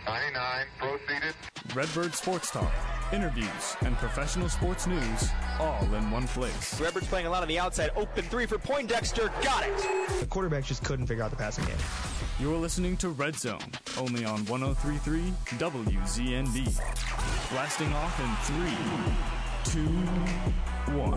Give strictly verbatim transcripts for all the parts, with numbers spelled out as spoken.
ninety-nine, proceeded. Redbird Sports Talk. Interviews and professional sports news all in one place. Redbird's playing a lot on the outside. Open three for Poindexter. Got it. The quarterback just couldn't figure out the passing game. You're listening to Red Zone, only on one oh three point three W Z N B. Blasting off in three, two, one.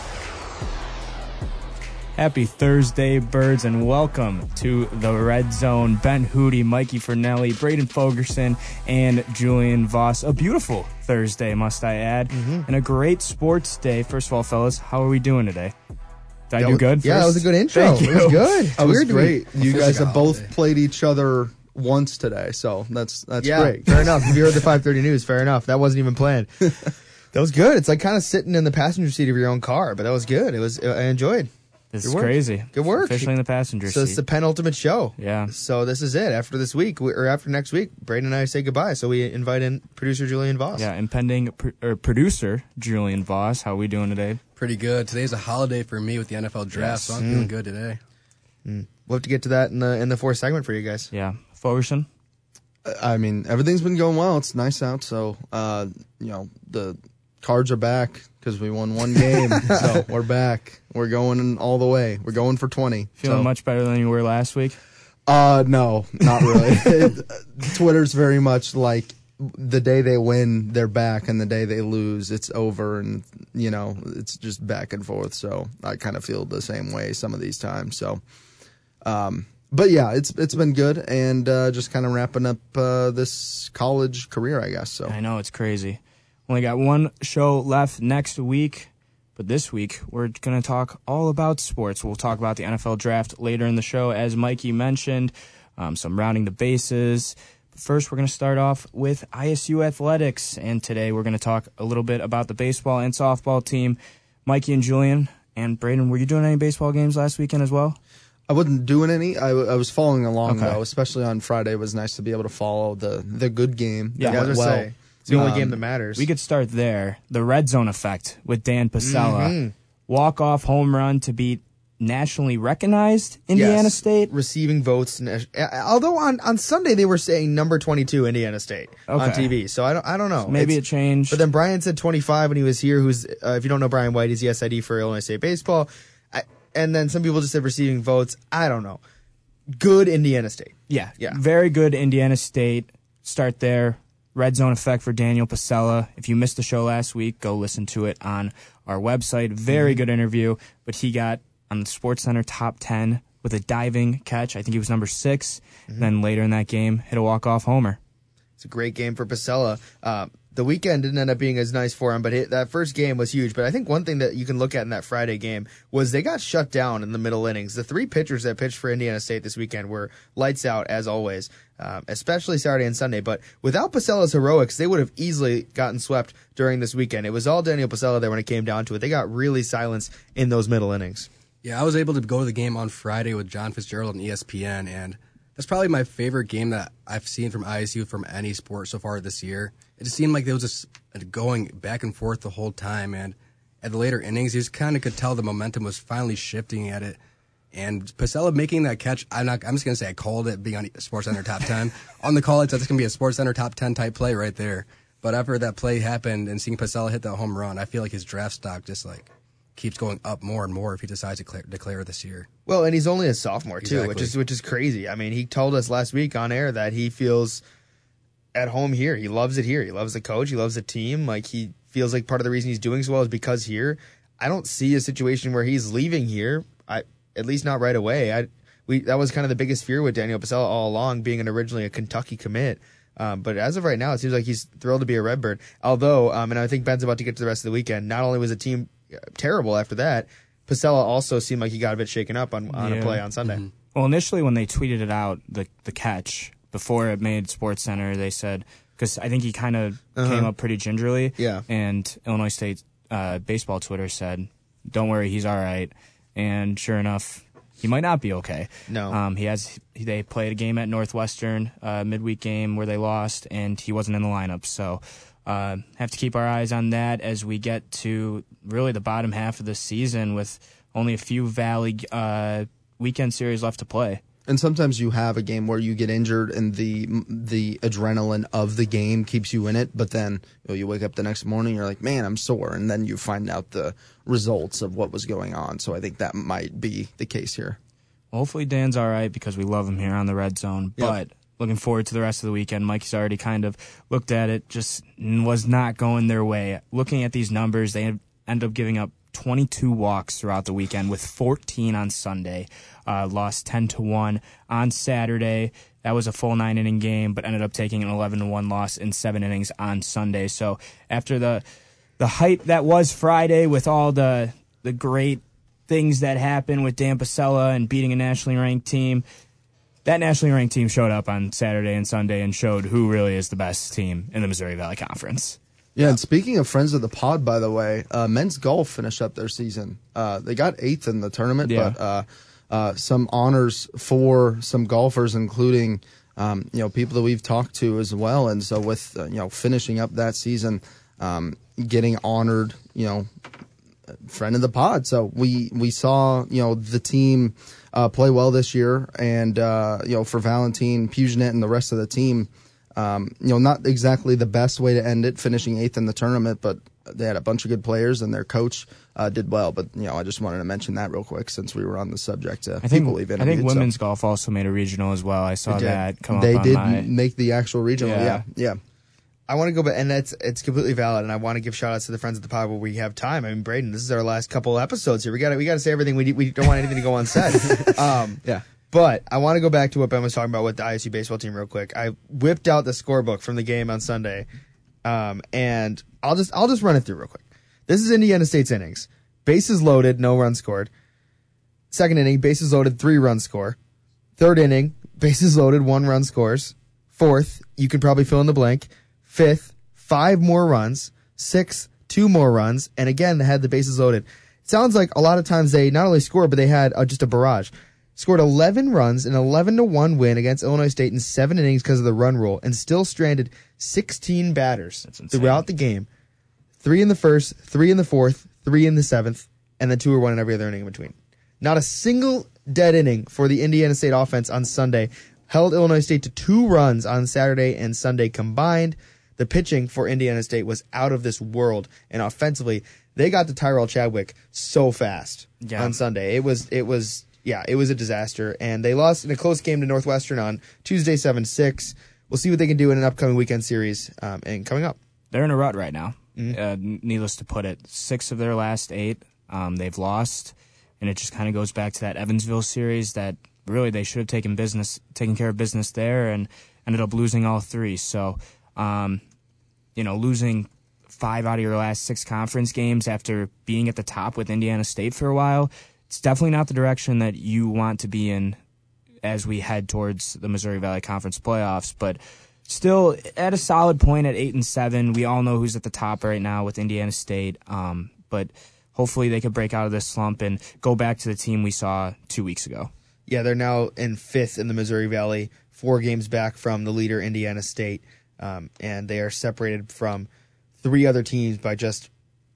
Happy Thursday, Birds, and welcome to the Red Zone. Ben Hootie, Mikey Fernelli, Braden Fogerson, and Julian Voss. A beautiful Thursday, must I add, mm-hmm. and a great sports day. First of all, fellas, how are we doing today? Did I that do was, good? Yeah, first? that was a good intro. Thank you. It was good. That was Weird great. You guys have both holiday. played each other once today, so that's that's yeah, great. Fair enough. If you heard the five thirty news, fair enough. That wasn't even planned. That was good. It's like kind of sitting in the passenger seat of your own car, but that was good. It was. I enjoyed. This Good is work. crazy. Good work. Officially in the passenger so seat. it's the penultimate show. Yeah. So this is it. After this week, we, or after next week, Braden and I say goodbye. So we invite in producer Julian Voss. Yeah, impending pr- or producer Julian Voss. How are we doing today? Pretty good. Today's a holiday for me with the N F L draft, Yes. so I'm Mm. feeling good today. Mm. We'll have to get to that in the in the fourth segment for you guys. Yeah. Fogerson? I mean, everything's been going well. It's nice out, so uh, you know the Cards are back because we won one game, so we're back. We're going all the way. We're going for twenty. Feeling so. much better than you were last week? Uh, no, not really. it, Twitter's very much like the day they win, they're back, and the day they lose, it's over, and you know it's just back and forth. So I kind of feel the same way some of these times. So, um, but yeah, it's it's been good, and uh, just kind of wrapping up uh, this college career, I guess. So I know, it's crazy. Only got one show left next week, but this week we're going to talk all about sports. We'll talk about the N F L draft later in the show, as Mikey mentioned, um, some rounding the bases. But first, we're going to start off with I S U athletics, and today we're going to talk a little bit about the baseball and softball team. Mikey and Julian and Braden, were you doing any baseball games last weekend as well? I wasn't doing any. I, I was following along, Okay. though, especially on Friday. It was nice to be able to follow the, the good game. Yeah, that I was went gonna well. say, it's the only Um, game that matters. We could start there. The red zone effect with Dan Pasella. Mhm. Walk-off home run to beat nationally recognized Indiana Yes. State. Receiving votes. Although on, on Sunday they were saying number twenty-two Indiana State on Okay. T V. So I don't I don't know. Maybe It's- it changed. But then Brian said twenty-five when he was here. Who's uh, if you don't know Brian White, he's the S I D for Illinois State baseball. I, and then some people just said receiving votes. I don't know. Good Indiana State. Yeah, Yeah. very good Indiana State. Start there. Red zone effect for Daniel Pasella. If you missed the show last week, go listen to it on our website. Very Mm-hmm. good interview. But he got on the SportsCenter top ten with a diving catch. I think he was number six. Mm-hmm. Then later in that game, hit a walk-off homer. It's a great game for Pasella. Uh, the weekend didn't end up being as nice for him, but it, that first game was huge. But I think one thing that you can look at in that Friday game was they got shut down in the middle innings. The three pitchers that pitched for Indiana State this weekend were lights out, as always, um, especially Saturday and Sunday. But without Pacella's heroics, they would have easily gotten swept during this weekend. It was all Daniel Pasella there when it came down to it. They got really silenced in those middle innings. Yeah, I was able to go to the game on Friday with John Fitzgerald on E S P N, and that's probably my favorite game that I've seen from I S U from any sport so far this year. It just seemed like there was just going back and forth the whole time, and at the later innings, you just kind of could tell the momentum was finally shifting at it. And Pasella making that catch, I'm not. I'm just gonna say I called it being on SportsCenter top ten. On the call, it's that's gonna be a SportsCenter top ten type play right there. But after that play happened and seeing Pasella hit that home run, I feel like his draft stock just like keeps going up more and more if he decides to declare, declare this year. Well, and he's only a sophomore too, Exactly. which is which is crazy. I mean, he told us last week on air that he feels at home here. He loves it here. He loves the coach. He loves the team. Like he feels like part of the reason he's doing so well is because here. I don't see a situation where he's leaving here. I at least not right away. I we that was kind of the biggest fear with Daniel Pasella all along, being an originally a Kentucky commit. Um, but as of right now, it seems like he's thrilled to be a Redbird. Although, um, and I think Ben's about to get to the rest of the weekend. Not only was the team terrible after that, Pasella also seemed like he got a bit shaken up on, on Yeah. a play on Sunday. Mm-hmm. Well, initially when they tweeted it out, the the catch, before it made SportsCenter, they said, because I think he kind of Uh-huh. came up pretty gingerly. Yeah. And Illinois State uh, baseball Twitter said, don't worry, he's all right. And sure enough, he might not be okay. No. Um, he has. They played a game at Northwestern, uh, midweek game where they lost, and he wasn't in the lineup. So uh, have to keep our eyes on that as we get to really the bottom half of the season with only a few Valley uh, weekend series left to play. And sometimes you have a game where you get injured and the the adrenaline of the game keeps you in it, but then you know, you wake up the next morning, you're like, man, I'm sore, and then you find out the results of what was going on. So I think that might be the case here. Well, hopefully Dan's all right because we love him here on the Red Zone, Yep. but looking forward to the rest of the weekend. Mikey's already kind of looked at it, just was not going their way. Looking at these numbers, they end up giving up twenty-two walks throughout the weekend with fourteen on Sunday. Uh, lost ten to one on Saturday. That was a full nine-inning game, but ended up taking an eleven to one loss in seven innings on Sunday. So after the the hype that was Friday with all the the great things that happened with Dan Pasella and beating a nationally ranked team, that nationally ranked team showed up on Saturday and Sunday and showed who really is the best team in the Missouri Valley Conference. Yeah, and speaking of friends of the pod, by the way, uh, men's golf finished up their season. Uh, they got eighth in the tournament, Yeah. but uh, uh, some honors for some golfers, including um, you know people that we've talked to as well. And so with uh, you know finishing up that season, um, getting honored, you know, friend of the pod. So we we saw you know the team uh, play well this year, and uh, you know for Valentine, Puget and the rest of the team. Um, you know, not exactly the best way to end it, finishing eighth in the tournament, but they had a bunch of good players, and their coach uh, did well. But you know, I just wanted to mention that real quick since we were on the subject. Uh, I think people we've I think interviewed, women's so. golf also made a regional as well. I saw They did. that come They up on did my. make the actual regional. Yeah. Yeah, yeah. I want to go back, and that's it's completely valid. And I want to give shout outs to the friends of the pod where we have time. I mean, Braden, this is our last couple episodes here. We got we got to say everything. We we don't want anything to go unsaid. Um, Yeah. But I want to go back to what Ben was talking about with the I S U baseball team real quick. I whipped out the scorebook from the game on Sunday, um, and I'll just I'll just run it through real quick. This is Indiana State's innings: bases loaded, no runs scored. Second inning, bases loaded, three runs score. Third inning, bases loaded, one run scores. Fourth, you can probably fill in the blank. Fifth, five more runs. Sixth, two more runs, and again they had the bases loaded. It sounds like a lot of times they not only scored, but they had uh, just a barrage. Scored eleven runs, an eleven to one win against Illinois State in seven innings because of the run rule, and still stranded sixteen batters throughout the game. Three in the first, three in the fourth, three in the seventh, and then two or one in every other inning in between. Not a single dead inning for the Indiana State offense on Sunday. Held Illinois State to two runs on Saturday and Sunday combined. The pitching for Indiana State was out of this world, and offensively, they got to Tyrell Chadwick so fast Yeah. on Sunday. It was it was. Yeah, it was a disaster, and they lost in a close game to Northwestern on Tuesday, seven six. We'll see what they can do in an upcoming weekend series um, and coming up. They're in a rut right now. Mm-hmm. Uh, needless to put it, six of their last eight um, they've lost, and it just kind of goes back to that Evansville series that really they should have taken business, taken care of business there, and ended up losing all three. So, um, you know, losing five out of your last six conference games after being at the top with Indiana State for a while. It's definitely not the direction that you want to be in as we head towards the Missouri Valley Conference playoffs, but still at a solid point at eight and seven. We all know who's at the top right now with Indiana State, um, but hopefully they could break out of this slump and go back to the team we saw two weeks ago. Yeah, they're now in fifth in the Missouri Valley, four games back from the leader, Indiana State, um, and they are separated from three other teams by just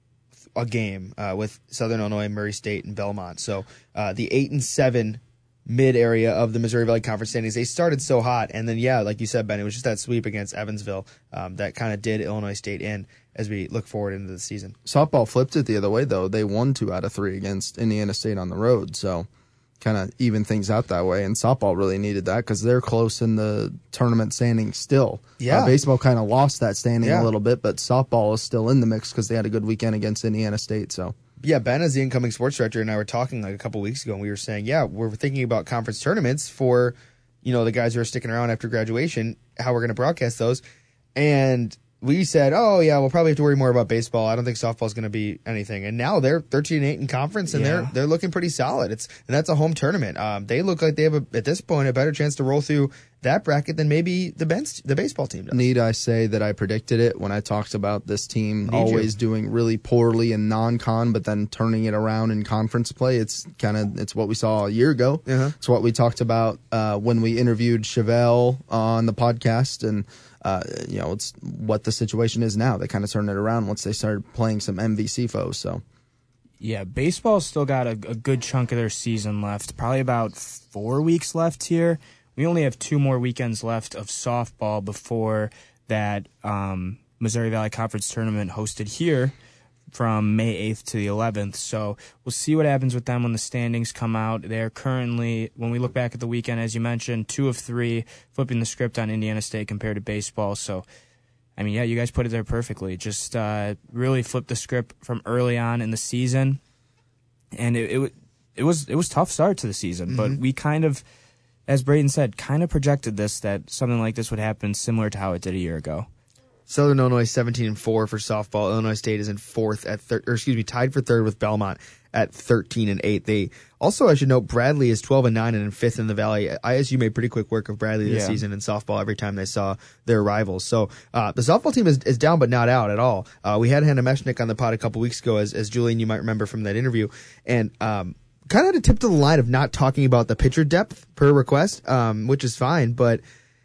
a game uh, with Southern Illinois, Murray State, and Belmont. So uh, the eight and seven mid area of the Missouri Valley Conference standings, they started so hot, and then yeah, like you said, Ben, it was just that sweep against Evansville um, that kind of did Illinois State in as we look forward into the season. Softball flipped it the other way though. They won two out of three against Indiana State on the road, so kind of even things out that way. And softball really needed that because they're close in the tournament standing still. Yeah. Uh, baseball kind of lost that standing Yeah. a little bit, but softball is still in the mix because they had a good weekend against Indiana State. So Yeah, Ben, as the incoming sports director, and I were talking like a couple weeks ago, and we were saying, yeah, we're thinking about conference tournaments for, you know, the guys who are sticking around after graduation, how we're going to broadcast those. And we said, oh, yeah, we'll probably have to worry more about baseball. I don't think softball's going to be anything. And now they're thirteen and eight in conference, and Yeah. they're they're looking pretty solid. It's and that's a home tournament. Um, they look like they have, a, at this point, a better chance to roll through that bracket than maybe the bench, the baseball team does. need I say that I predicted it when I talked about this team Need always you. doing really poorly in non-con, but then turning it around in conference play. It's kind of it's what we saw a year ago. Uh-huh. It's what we talked about uh, when we interviewed Chevelle on the podcast, and uh, you know it's what the situation is now. They kind of turned it around once they started playing some M V C foes. So Yeah, baseball's still got a, a good chunk of their season left. Probably about four weeks left here. We only have two more weekends left of softball before that um, Missouri Valley Conference tournament hosted here from May eighth to the eleventh. So we'll see what happens with them when the standings come out. They're currently, when we look back at the weekend, as you mentioned, two of three, flipping the script on Indiana State compared to baseball. So, I mean, yeah, you guys put it there perfectly. Just uh, really flip the script from early on in the season. And it it, it was it was a tough start to the season, mm-hmm. but we kind of, as Braden said, kind of projected this, that something like this would happen similar to how it did a year ago. Southern Illinois seventeen and four for softball. Illinois State is in fourth at third, or excuse me, tied for third with Belmont at thirteen and eight. They also, I should note, Bradley is twelve and nine and in fifth in the Valley. I S U made pretty quick work of Bradley this yeah. season in softball every time they saw their rivals. So uh, the softball team is, is down but not out at all. Uh, we had Hannah Meshnick on the pod a couple weeks ago, as, as Julian, you might remember from that interview, and um, kind of had a tip to the line of not talking about the pitcher depth per request, um, which is fine, but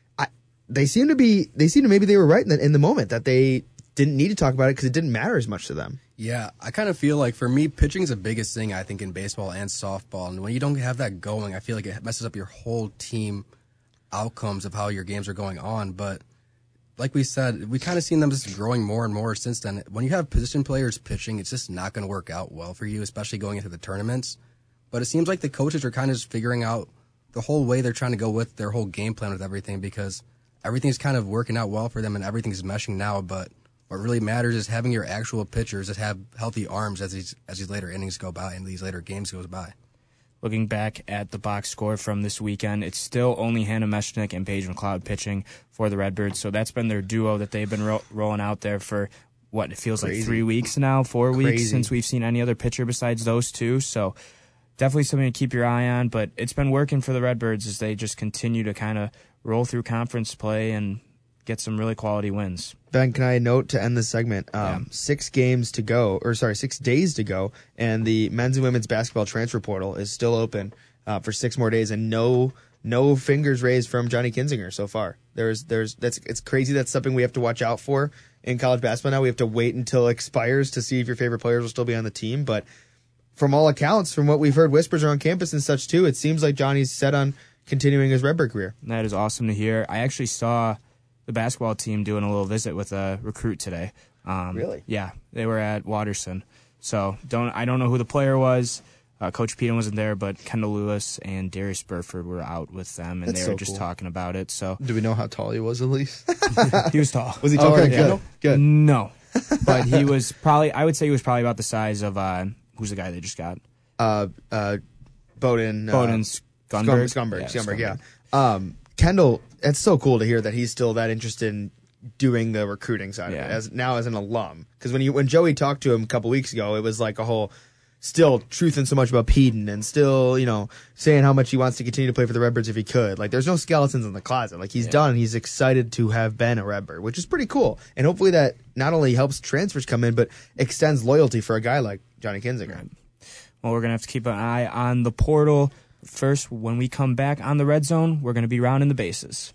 They seem to be. They seem to maybe they were right in the, in the moment that they didn't need to talk about it because it didn't matter as much to them. Yeah, I kind of feel like for me, pitching is the biggest thing I think in baseball and softball. And when you don't have that going, I feel like it messes up your whole team outcomes of how your games are going on. But like we said, we kind of seen them just growing more and more since then. When you have position players pitching, it's just not going to work out well for you, especially going into the tournaments. But it seems like the coaches are kind of just figuring out the whole way they're trying to go with their whole game plan with everything, because everything's kind of working out well for them and everything's meshing now, but what really matters is having your actual pitchers that have healthy arms as these as these later innings go by and these later games goes by. Looking back at the box score from this weekend, it's still only Hannah Meshnick and Paige McLeod pitching for the Redbirds, so that's been their duo that they've been ro- rolling out there for, what, it feels Crazy. like three weeks now, four Crazy. weeks since we've seen any other pitcher besides those two, so definitely something to keep your eye on, but it's been working for the Redbirds as they just continue to kind of roll through conference play and get some really quality wins. Ben, can I note to end this segment? Um, Yeah. Six games to go, or sorry, six days to go, and the men's and women's basketball transfer portal is still open uh, for six more days, and no no fingers raised from Johnny Kinzinger so far. There's there's that's it's crazy. That's something we have to watch out for in college basketball now. We have to wait until it expires to see if your favorite players will still be on the team. But from all accounts, from what we've heard, whispers around campus and such too, it seems like Johnny's set on continuing his Redbird career. That is awesome to hear. I actually saw the basketball team doing a little visit with a recruit today. Um, Really? Yeah, they were at Watterson. So don't I don't know who the player was. Uh, Coach Peden wasn't there, but Kendall Lewis and Darius Burford were out with them, and That's they so were just cool. talking about it. So Do we know how tall he was at least? he was tall. Was he taller Okay, than good. Kendall? Good. No, but he was probably. I would say he was probably about the size of uh, who's the guy they just got? Uh, uh, Bowden. Bowden uh, Scumberg. Scumberg. Yeah, Scumberg, yeah. Scumberg. Um, Kendall, it's so cool to hear that he's still that interested in doing the recruiting side Yeah. of it as now as an alum. Because when you when Joey talked to him a couple weeks ago, it was like a whole still truthing so much about Peden and still, you know, saying how much he wants to continue to play for the Redbirds if he could. Like, there's no skeletons in the closet. Like, he's Yeah. done. He's excited to have been a Redbird, which is pretty cool. And hopefully that not only helps transfers come in, but extends loyalty for a guy like Johnny Kinzinger. Right. Well, we're going to have to keep an eye on the portal. First, when we come back on the Red Zone, we're going to be rounding the bases.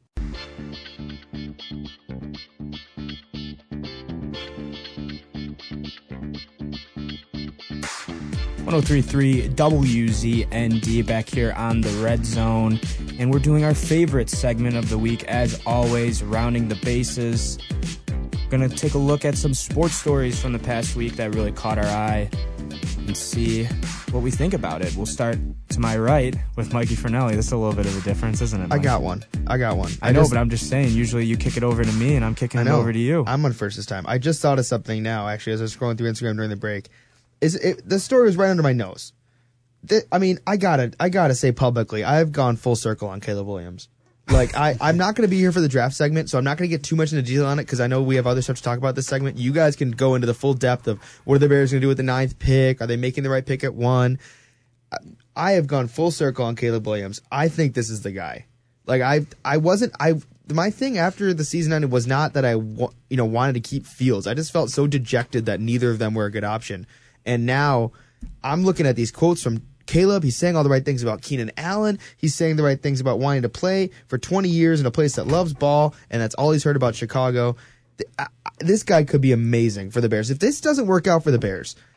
one oh three point three W Z N D back here on the Red Zone, and we're doing our favorite segment of the week, as always, rounding the bases. Going to take a look at some sports stories from the past week that really caught our eye and see what we think about it. We'll start to my right with Mikey Fernelli. This is a little bit of a difference, isn't it, I Mike? got one. I got one. I know, just- but I'm just saying, usually you kick it over to me, and I'm kicking I it know. over to you. I'm on first this time. I just thought of something now, actually, as I was scrolling through Instagram during the break. Is it, the story was right under my nose. The, I mean, I gotta, I gotta say publicly, I've gone full circle on Caleb Williams. Like, I, I'm not going to be here for the draft segment, so I'm not going to get too much into detail on it because I know we have other stuff to talk about this segment. You guys can go into the full depth of what are the Bears going to do with the ninth pick? Are they making the right pick at one? I have gone full circle on Caleb Williams. I think this is the guy. Like, I, I wasn't, I, my thing after the season ended was not that I, wa- you know, wanted to keep Fields. I just felt so dejected that neither of them were a good option. And now I'm looking at these quotes from Caleb. He's saying all the right things about Keenan Allen. He's saying the right things about wanting to play for twenty years in a place that loves ball, and that's all he's heard about Chicago. Th- I- I- This guy could be amazing for the Bears. If this doesn't work out for the Bears,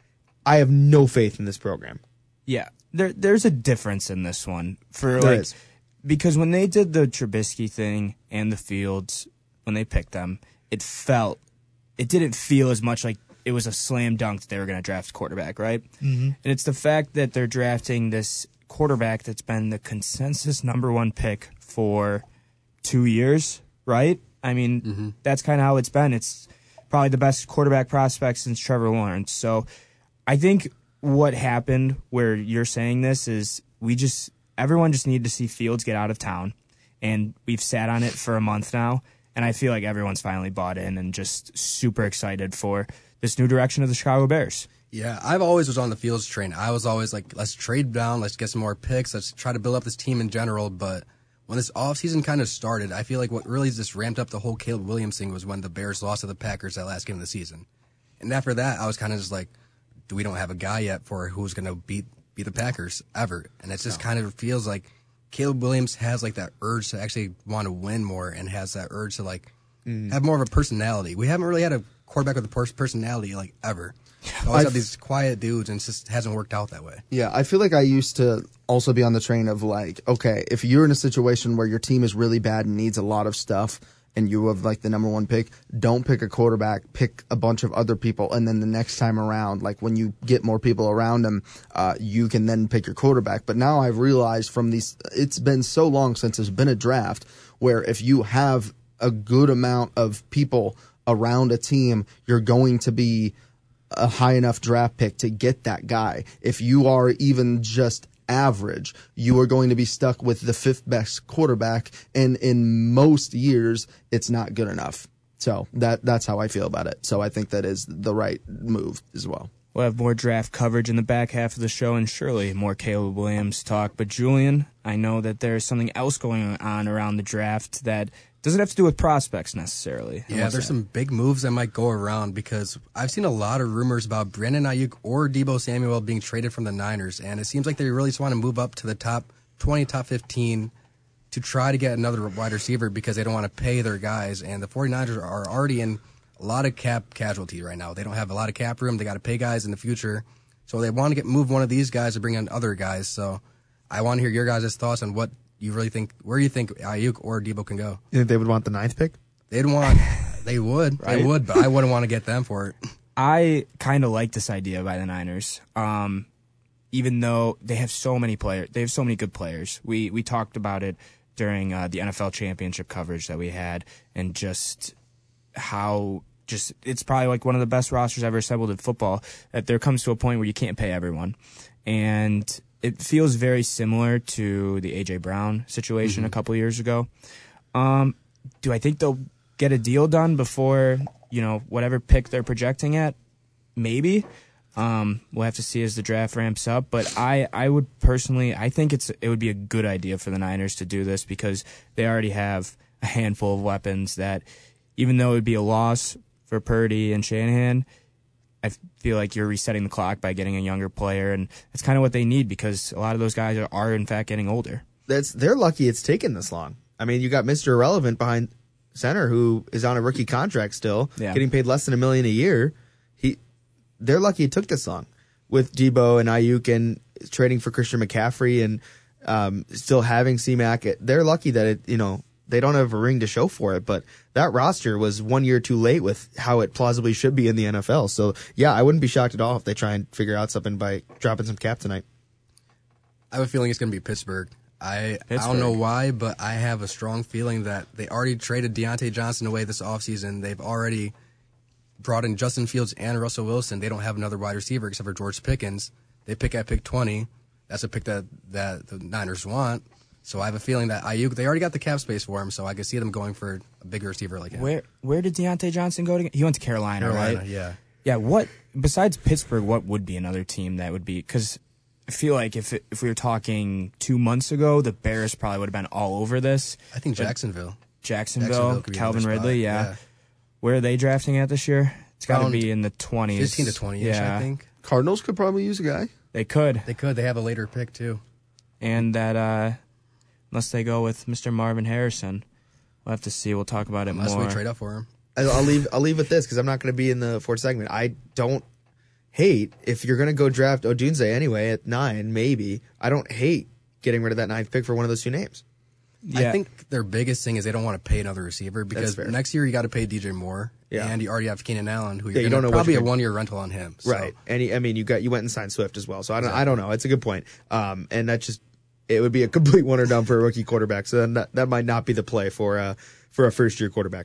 I have no faith in this program. Yeah, there there's a difference in this one for There like is. because when they did the Trubisky thing and the Fields when they picked them, it felt it didn't feel as much like it was a slam dunk that they were going to draft a quarterback, right? Mm-hmm. And it's the fact that they're drafting this quarterback that's been the consensus number one pick for two years, right? I mean, mm-hmm. that's kind of how it's been. It's probably the best quarterback prospect since Trevor Lawrence. So I think what happened where you're saying this is we just everyone just needed to see Fields get out of town, and we've sat on it for a month now, and I feel like everyone's finally bought in and just super excited for this new direction of the Chicago Bears. Yeah, I've always was on the Fields train. I was always like, let's trade down, let's get some more picks, let's try to build up this team in general. But when this offseason kind of started, I feel like what really just ramped up the whole Caleb Williams thing was when the Bears lost to the Packers that last game of the season. And after that, I was kind of just like, we don't have a guy yet for who's going to beat beat the Packers ever. And it just no. kind of feels like Caleb Williams has like that urge to actually want to win more and has that urge to like mm. have more of a personality. We haven't really had a quarterback with a pers- personality like ever. We always have these quiet dudes, and it just hasn't worked out that way. Yeah, I feel like I used to also be on the train of like, okay, if you're in a situation where your team is really bad and needs a lot of stuff, and you have like the number one pick, don't pick a quarterback, pick a bunch of other people, and then the next time around, like when you get more people around them, uh, you can then pick your quarterback. But now I've realized from these, it's been so long since there's been a draft where if you have a good amount of people around a team, you're going to be a high enough draft pick to get that guy. If you are even just average, you are going to be stuck with the fifth best quarterback, and in most years, it's not good enough. So that that's how I feel about it. So I think that is the right move as well. We'll have more draft coverage in the back half of the show, and surely more Caleb Williams talk. But Julian, I know that there's something else going on around the draft that doesn't have to do with prospects necessarily. Yeah, there's that? some big moves that might go around because I've seen a lot of rumors about Brandon Ayuk or Deebo Samuel being traded from the Niners, and it seems like they really just want to move up to the top twenty, top fifteen to try to get another wide receiver because they don't want to pay their guys, and the 49ers are already in a lot of cap casualty right now. They don't have a lot of cap room. They got to pay guys in the future, so they want to get move one of these guys to bring in other guys. So I want to hear your guys' thoughts on what you really think, where you think Ayuk or Deebo can go. You think they would want the ninth pick? They'd want, they would, right? They would, but I wouldn't want to get them for it. I kind of like this idea by the Niners, um, even though they have so many players. They have so many good players. We we talked about it during uh, the N F L Championship coverage that we had, and just how just it's probably like one of the best rosters ever assembled in football. That there comes to a point where you can't pay everyone, and it feels very similar to the A J Brown situation mm-hmm. a couple years ago. Um, do I think they'll get a deal done before, you know, whatever pick they're projecting at? Maybe. Um, we'll have to see as the draft ramps up. But I, I would personally, I think it's it would be a good idea for the Niners to do this because they already have a handful of weapons that, even though it would be a loss for Purdy and Shanahan, I feel like you're resetting the clock by getting a younger player, and that's kind of what they need because a lot of those guys are, are in fact, getting older. That's They're lucky it's taken this long. I mean, you got Mister Irrelevant behind center who is on a rookie contract still, yeah. getting paid less than a million a year. He, They're lucky it took this long with Deebo and Ayuk and trading for Christian McCaffrey and um, still having C-Mac. They're lucky that it, you know, they don't have a ring to show for it, but that roster was one year too late with how it plausibly should be in the N F L. So, yeah, I wouldn't be shocked at all if they try and figure out something by dropping some cap tonight. I have a feeling it's going to be Pittsburgh. I Pittsburgh. I don't know why, but I have a strong feeling that they already traded Deontay Johnson away this offseason. They've already brought in Justin Fields and Russell Wilson. They don't have another wide receiver except for George Pickens. They pick at pick twenty. That's a pick that, that the Niners want. So I have a feeling that Ayuk, they already got the cap space for him, so I can see them going for a bigger receiver like him. Where where did Deontay Johnson go to? He went to Carolina, Carolina, right? yeah. Yeah, what, besides Pittsburgh, what would be another team that would be? Because I feel like if it, if we were talking two months ago, the Bears probably would have been all over this. I think Jacksonville. Jacksonville, Jacksonville Calvin Ridley, yeah. yeah. Where are they drafting at this year? It's got to be in the twenties. fifteen to twenty-ish, yeah. I think. Cardinals could probably use a guy. They could. They could. They have a later pick, too. And that, uh, unless they go with Mister Marvin Harrison, we'll have to see. We'll talk about it unless more. Unless we trade up for him. I'll leave I'll leave with this because I'm not going to be in the fourth segment. I don't hate if you're going to go draft Odunze anyway at nine, maybe. I don't hate getting rid of that ninth pick for one of those two names. Yeah. I think their biggest thing is they don't want to pay another receiver because next year you got to pay D J Moore, yeah. and you already have Keenan Allen, who yeah, you're you gonna don't know probably a gonna... one year rental on him. So. Right, and he, I mean, you got you went and signed Swift as well, so I don't, exactly. I don't know. It's a good point, um, and that just it would be a complete one or done for a rookie quarterback. So then that, that might not be the play for uh, for a first year quarterback.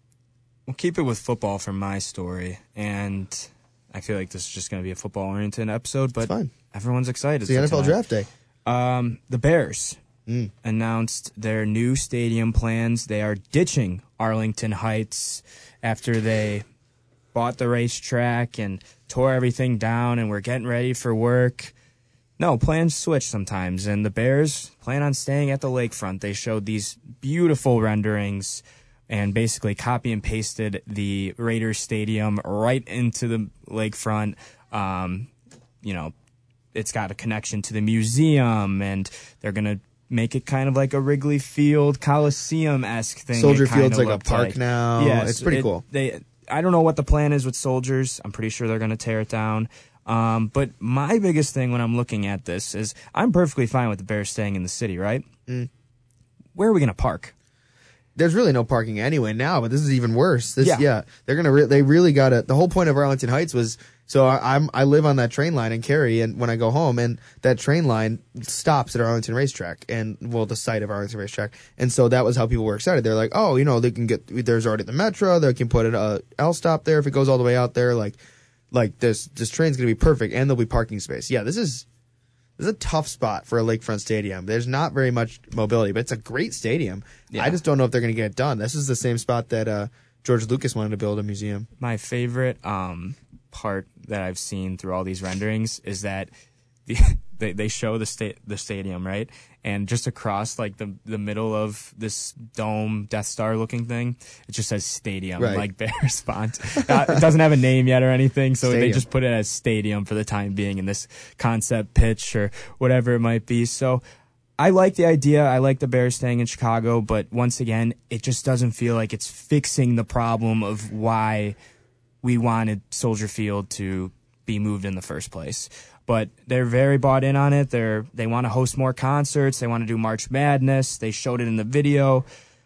We'll keep it with football for my story, and I feel like this is just going to be a football-oriented episode, but everyone's excited. It's the N F L tonight. Draft Day. Um, the Bears mm. announced their new stadium plans. They are ditching Arlington Heights after they bought the racetrack and tore everything down and were getting ready for work. No, plans switch sometimes, and the Bears plan on staying at the lakefront. They showed these beautiful renderings and basically copy and pasted the Raiders Stadium right into the lakefront. Um, you know, it's got a connection to the museum, and they're going to make it kind of like a Wrigley Field Coliseum-esque thing. Soldier Field's like a park like. now. Yeah, it's pretty it, cool. They, I don't know what the plan is with Soldiers. I'm pretty sure they're going to tear it down. Um, but my biggest thing when I'm looking at this is I'm perfectly fine with the Bears staying in the city, right? Mm. Where are we going to park? There's really no parking anyway now, but this is even worse. This, yeah. yeah, they're gonna. Re- they really got it. The whole point of Arlington Heights was so I, I'm I live on that train line in Cary, and when I go home, and that train line stops at Arlington Racetrack, and well, the site of Arlington Racetrack, and so that was how people were excited. They're like, oh, you know, they can get. There's already the Metro. They can put an uh, L stop there if it goes all the way out there. Like, like this this train's gonna be perfect, and there'll be parking space. Yeah, this is. This is a tough spot for a lakefront stadium. There's not very much mobility, but it's a great stadium. Yeah. I just don't know if they're going to get it done. This is the same spot that uh, George Lucas wanted to build a museum. My favorite um, part that I've seen through all these renderings is that the, they they show the sta- the stadium, right? And just across like the the middle of this dome Death Star looking thing, it just says stadium, right. like Bears font. Uh, it doesn't have a name yet or anything, so Stadium. they just put it as stadium for the time being in this concept pitch or whatever it might be. So I like the idea. I like the Bears staying in Chicago, but once again, it just doesn't feel like it's fixing the problem of why we wanted Soldier Field to be moved in the first place. But they're very bought in on it. They're they want to host more concerts. They want to do March Madness. They showed it in the video.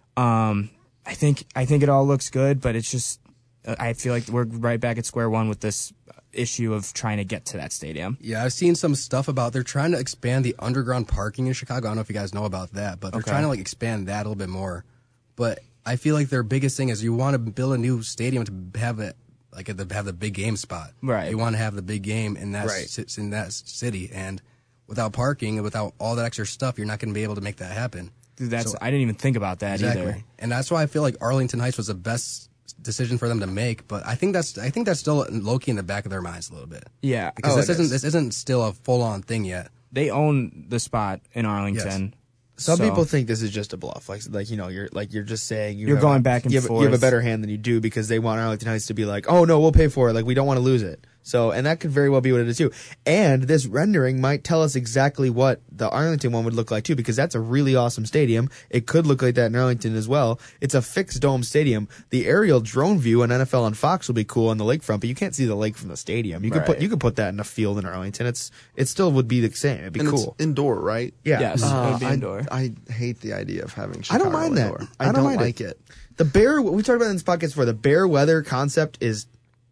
Um, I think I think it all looks good, but it's just I feel like we're right back at square one with this issue of trying to get to that stadium. Yeah, I've seen some stuff about they're trying to expand the underground parking in Chicago. I don't know if you guys know about that, but they're okay. trying to like expand that a little bit more. But I feel like their biggest thing is you want to build a new stadium to have it. Like the, have the big game spot, right? You want to have the big game in that right. c- in that city, and without parking and without all that extra stuff, you're not going to be able to make that happen. Dude, that's so, I didn't even think about that exactly. either, and that's why I feel like Arlington Heights was the best decision for them to make. But I think that's I think that's still low key in the back of their minds a little bit. Yeah, because oh, this isn't is. this isn't still a full on thing yet. They own the spot in Arlington. Yes. Some so. people think this is just a bluff, like like you know, you're like you're just saying you you're have going a, back and you have, forth. You have a better hand than you do because they want Arlington Heights to be like, oh no, we'll pay for it. Like we don't want to lose it. So, and that could very well be what it is too. And this rendering might tell us exactly what the Arlington one would look like too, because that's a really awesome stadium. It could look like that in Arlington as well. It's a fixed dome stadium. The aerial drone view on N F L on Fox will be cool on the lakefront, but you can't see the lake from the stadium. You could right. put you could put that in a field in Arlington. It's it still would be the same. It'd be and cool. It's indoor, right? Yeah. Yes, Uh, it would be I, indoor. I hate the idea of having I Chicago don't mind that. indoor. I I don't don't, mind like it. it. The bear, we talked about in this podcast before, the bear weather concept is,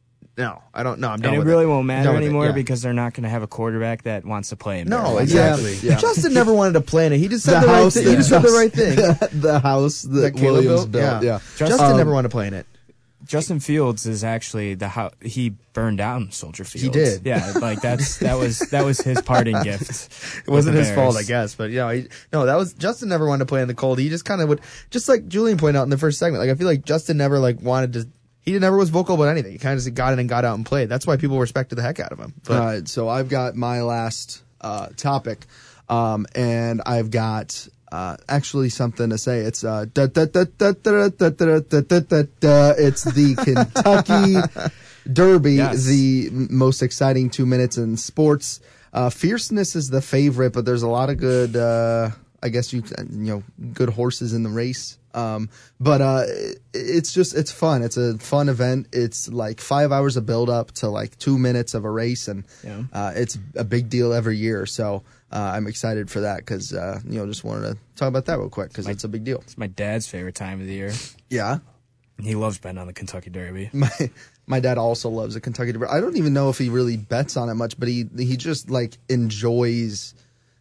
no, I don't know. I'm done And it with really it. won't I'm matter done with it, anymore yeah. because they're not going to have a quarterback that wants to play in No, Bears. exactly. Yeah, yeah. Justin never wanted to plan it. He just said The the, right house thing. that He just said the right Justin- thing. the house that, That Caleb Williams built? built. Yeah. Yeah. Justin Um, never wanted to play in it. Justin Fields is actually the how he burned down Soldier Field. He did. Yeah, like that's that was that was his parting gift. It wasn't with his the fault, I Bears. guess, but you know, he, no, that was Justin never wanted to play in the cold. He just kind of would, just like Julian pointed out in the first segment. Like I feel like Justin never like wanted to. He never was vocal about anything. He kind of just got in and got out and played. That's why people respected the heck out of him. But, All right, so I've got my last uh, topic, um, and I've got uh, actually something to say. It's uh, da, da, da, da, da, da, da, da, da, da, da. It's the Kentucky Derby, Yes. the m- most exciting two minutes in sports. Uh, fierceness is the favorite, but there's a lot of good, uh, I guess you you know, good horses in the race. Um, but uh, it, it's just it's fun. It's a fun event. It's like five hours of build up to like two minutes of a race, and Yeah. uh, it's a big deal every year. So uh, I'm excited for that because uh, you know just wanted to talk about that real quick because it's a big deal. It's my dad's favorite time of the year. Yeah, He loves betting on the Kentucky Derby. my my dad also loves the Kentucky Derby. I don't even know if he really bets on it much, but he he just like enjoys.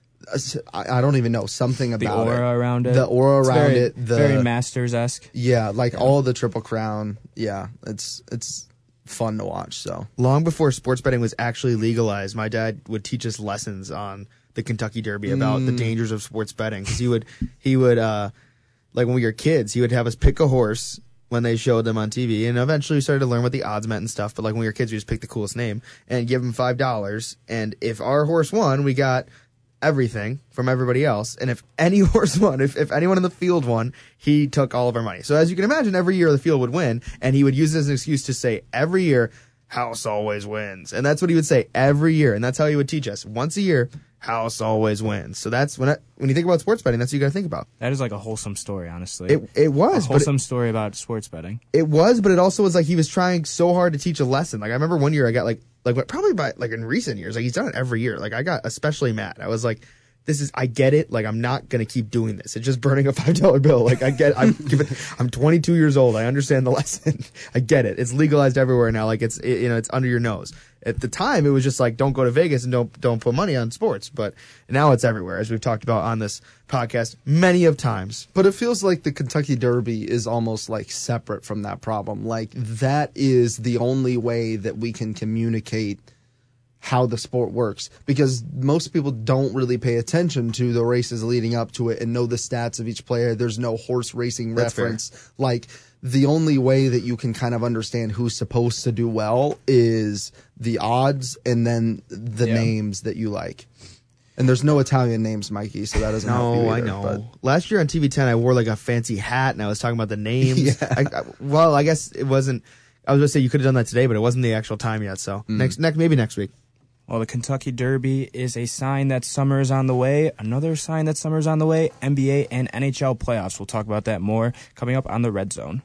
I I don't even know something The about aura it. around it. The aura It's around very, it. The very Masters-esque. yeah, like all the Triple Crown. Yeah, it's it's fun to watch. So Long before sports betting was actually legalized, my dad would teach us lessons on the Kentucky Derby about the dangers of sports betting. Because he would, he would, uh, like when we were kids, he would have us pick a horse when they showed them on T V, and eventually we started to learn what the odds meant and stuff. But like when we were kids, we just picked the coolest name and give them five dollars. And if our horse won, we got everything from everybody else. And if any horse won, if, if anyone in the field won, he took all of our money. So as you can imagine, every year the field would win, and he would use it as an excuse to say every year, house always wins. And that's what he would say every year. And that's how he would teach us. Once a year, house always wins. So that's when I, when you think about sports betting, that's what you got to think about. That is like a wholesome story, honestly. It it was, a but wholesome it, story about sports betting. it was, but it also was like he was trying so hard to teach a lesson. Like I remember one year I got like like what probably by like in recent years, like he's done it every year. Like I got especially mad. I was like, this is I get it. Like I'm not gonna keep doing this. It's just burning a five dollar bill. Like I get I'm given, I'm twenty-two years old. I understand the lesson. I get it. It's legalized everywhere now. Like it's it, you know it's under your nose. At the time, it was just like don't go to Vegas and don't don't put money on sports. But now it's everywhere, as we've talked about on this podcast many of times. But it feels like the Kentucky Derby is almost like separate from that problem. Like that is the only way that we can communicate how the sport works, because most people don't really pay attention to the races leading up to it and know the stats of each player. There's no horse racing That's reference. Fair. Like the only way that you can kind of understand who's supposed to do well is the odds and then the Yeah. names that you like. And there's no Italian names, Mikey, so that doesn't help you No, either, I know. but- Last year on T V ten, I wore like a fancy hat and I was talking about the names. Yeah. I, I, well, I guess it wasn't. I was going to say you could have done that today, but it wasn't the actual time yet. So next, next, maybe next week. Well, the Kentucky Derby is a sign that summer is on the way. Another sign that summer is on the way, N B A and N H L playoffs. We'll talk about that more coming up on the Red Zone.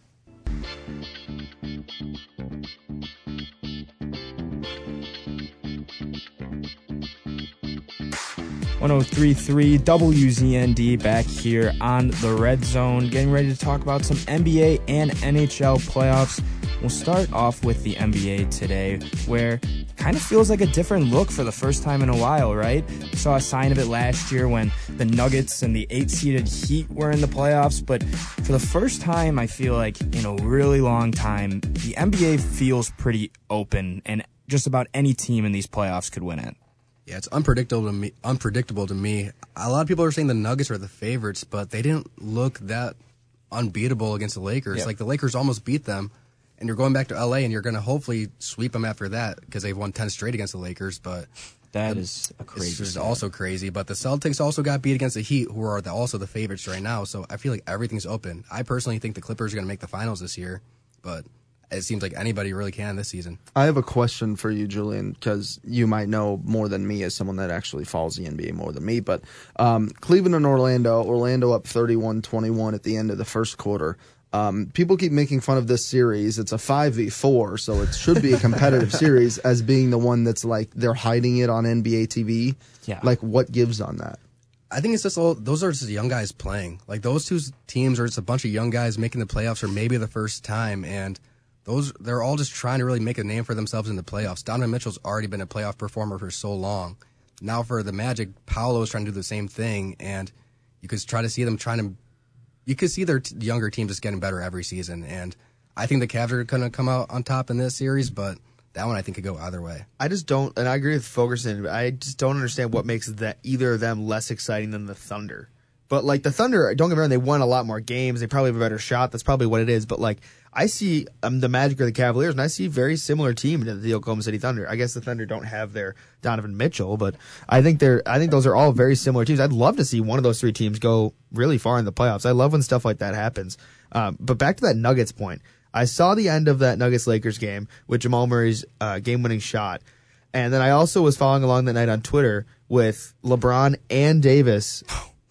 one oh three point three W Z N D back here on the Red Zone, getting ready to talk about some N B A and N H L playoffs. We'll start off with the N B A today, where it kind of feels like a different look for the first time in a while, right? We saw a sign of it last year when the Nuggets and the eight-seeded Heat were in the playoffs, but for the first time, I feel like in a really long time, the N B A feels pretty open, and just about any team in these playoffs could win it. Yeah, it's unpredictable to me. Unpredictable to me. A lot of people are saying the Nuggets are the favorites, but they didn't look that unbeatable against the Lakers. Yep. Like the Lakers almost beat them, and you're going back to L A and you're going to hopefully sweep them after that because they've won ten straight against the Lakers. But That is a it's crazy. just stat. also crazy. But the Celtics also got beat against the Heat, who are the, also the favorites right now. So I feel like everything's open. I personally think the Clippers are going to make the finals this year, but it seems like anybody really can this season. I have a question for you, Julian, because you might know more than me as someone that actually follows the N B A more than me. But um, Cleveland and Orlando, Orlando up thirty-one twenty-one at the end of the first quarter. Um, people keep making fun of this series. It's a five v four, so it should be a competitive series as being the one that's like they're hiding it on N B A T V. Yeah. Like, what gives on that? I think it's just all those are just young guys playing. Like those two teams are just a bunch of young guys making the playoffs for maybe the first time, and those they're all just trying to really make a name for themselves in the playoffs. Donovan Mitchell's already been a playoff performer for so long. Now for the Magic, Paolo's trying to do the same thing, and you could try to see them trying to. You could see their t- younger team just getting better every season, and I think the Cavs are going to come out on top in this series, but that one I think could go either way. I just don't, and I agree with Fogerson, but I just don't understand what makes that either of them less exciting than the Thunder. But like the Thunder, don't get me wrong, they won a lot more games. They probably have a better shot. That's probably what it is. But like I see um, the Magic or the Cavaliers, and I see a very similar team to the Oklahoma City Thunder. I guess the Thunder don't have their Donovan Mitchell, but I think they're. I think those are all very similar teams. I'd love to see one of those three teams go really far in the playoffs. I love when stuff like that happens. Um, but back to that Nuggets point, I saw the end of that Nuggets Lakers game with Jamal Murray's uh, game-winning shot, and then I also was following along that night on Twitter with LeBron and Davis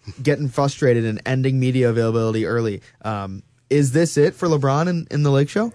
getting frustrated and ending media availability early. Um, is this it for LeBron in, in the Lake Show?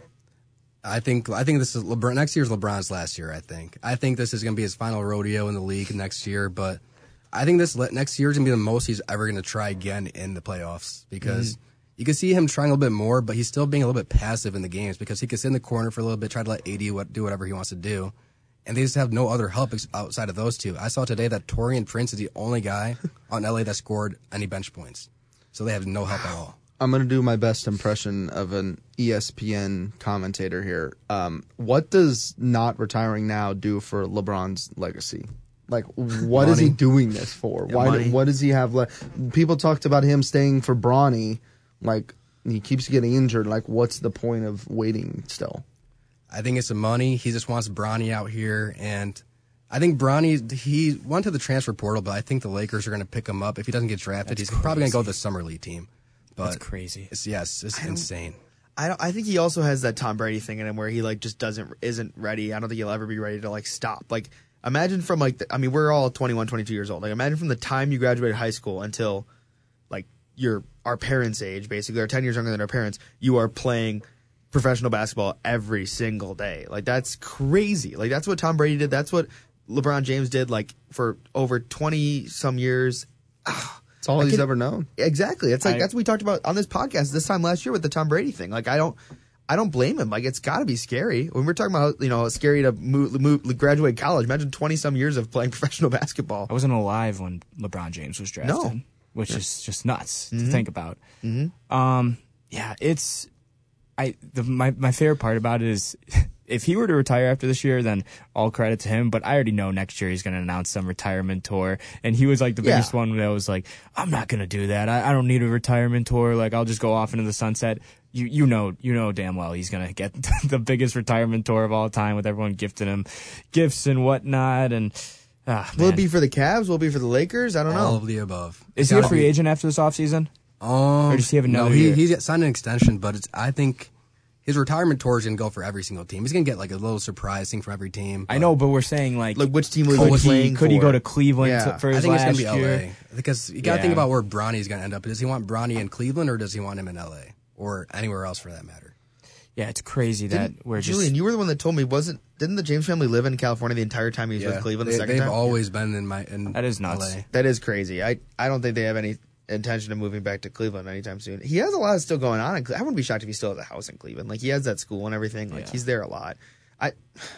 I think I think this is LeBron. Next year's LeBron's last year. I think. I think this is going to be his final rodeo in the league next year. But I think this next year is going to be the most he's ever going to try again in the playoffs because mm-hmm. you can see him trying a little bit more, but he's still being a little bit passive in the games because he can sit in the corner for a little bit, try to let A D what, do whatever he wants to do, and they just have no other help outside of those two. I saw today that Taurean Prince is the only guy on L A that scored any bench points, so they have no help at all. I'm going to do my best impression of an E S P N commentator here. Um, what does not retiring now do for LeBron's legacy? Like, what money. Is he doing this for? Yeah, Why? Do, what does he have left? People talked about him staying for Bronny. Like, he keeps getting injured. Like, what's the point of waiting still? I think it's the money. He just wants Bronny out here. And I think Bronny, he went to the transfer portal, but I think the Lakers are going to pick him up. If he doesn't get drafted, That's he's crazy. Probably going to go to the Summer League team. But That's crazy. It's, yes, it's insane. I don't, I think he also has that Tom Brady thing in him where he like just doesn't isn't ready. I don't think he'll ever be ready to like stop. Like imagine from like the, I mean we're all twenty-one, twenty-two years old. Like imagine from the time you graduated high school until like you're our parents' age, basically, or ten years younger than our parents. You are playing professional basketball every single day. Like that's crazy. Like that's what Tom Brady did. That's what LeBron James did. Like for over twenty some years. It's all I he's can, ever known. Exactly. It's like I, that's what we talked about on this podcast this time last year with the Tom Brady thing. Like I don't, I don't blame him. Like it's got to be scary when we're talking about you know it's scary to move, move, graduate college. Imagine twenty some years of playing professional basketball. I wasn't alive when LeBron James was drafted, no. which yeah. is just nuts mm-hmm. to think about. Mm-hmm. Um, yeah, it's I the, my my favorite part about it is. If he were to retire after this year, then all credit to him. But I already know next year he's going to announce some retirement tour. And he was like the biggest yeah. one that was like, I'm not going to do that. I, I don't need a retirement tour. Like, I'll just go off into the sunset. You you know you know damn well he's going to get the biggest retirement tour of all time with everyone gifting him gifts and whatnot. And ah, will it be for the Cavs? Will it be for the Lakers? I don't know. All of the above. Is he a free be. agent after this offseason? Um, or does he have another no, he, year? He's signed an extension, but it's I think... His retirement tour is going to go for every single team. He's going to get like a little surprise thing from every team. I know, but we're saying like, like which team will he could be he, playing could for? he go to Cleveland yeah. to, for his I think last it's going to be year? L A because you got to yeah. think about where Bronny's going to end up. Does he want Bronny in Cleveland or does he want him in L A or anywhere else for that matter? Yeah, it's crazy that didn't, we're just. Julian, you were the one that told me wasn't didn't the James family live in California the entire time he was yeah, with Cleveland? They, The second they've time? always been in my in That is nuts. L A. That is crazy. I I don't think they have any intention of moving back to Cleveland anytime soon. He has a lot still going on. In Cle- I wouldn't be shocked if he still has a house in Cleveland. Like he has that school and everything. Like Yeah. he's there a lot. I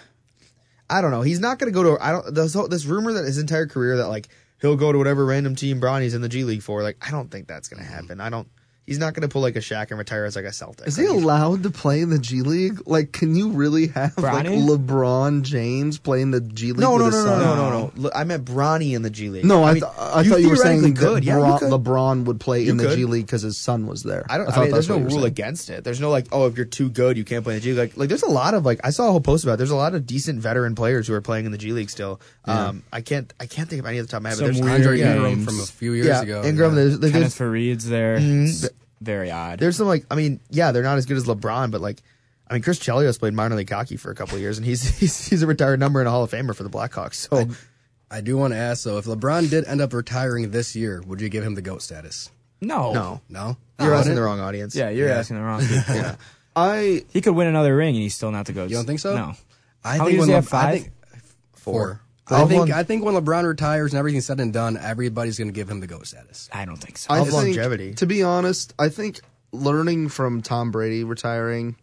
I don't know. He's not going to go to. I don't. This, whole, this rumor that his entire career that like he'll go to whatever random team Bronny's in the G League for. Like I don't think that's going to happen. I don't. He's not going to pull like a Shaq and retire as like a Celtic. Is he like, allowed to play in the G League? Like, can you really have like Bronny? LeBron James play in the G League? No, no, with no, his no, son? no, no, no, no. I meant Bronny in the G League. No, I, I, mean, th- I you thought you were saying theoretically that could. Yeah, Bron- you could. LeBron would play You in the could. G League because his son was there. I don't. I, I, thought mean, that's there's no what you were rule saying. against it. There's no like, oh, if you're too good, you can't play in the G League. Like, like there's a lot of like, I saw a whole post about it. There's a lot of decent veteran players who are playing in the G League still. Yeah. Um, I can't, I can't think of any of the top of my head. Some But there's weird Andre yeah, Ingram names. from a few years yeah, ago. Ingram. yeah. There's, like, Kenneth there's, Farid's there. Mhm. It's very odd. there's some like, I mean, yeah, they're not as good as LeBron, but like, I mean, Chris Chelios played minor league hockey for a couple of years, and he's he's he's a retired number and a Hall of Famer for the Blackhawks. So. I, I do want to ask though, if LeBron did end up retiring this year, would you give him the GOAT status? no, No, No, you're Oh, asking wouldn't? the wrong audience. Yeah, you're Yeah. asking the wrong people. Yeah. I He could win another ring and he's still not the GOAT. You don't think so? No. I How think many does when he have, Le- I five? think four. Four. I think One- I think when LeBron retires and everything's said and done, everybody's going to give him the GOAT status. I don't think so. I Of think, longevity. To be honest, I think learning from Tom Brady retiring,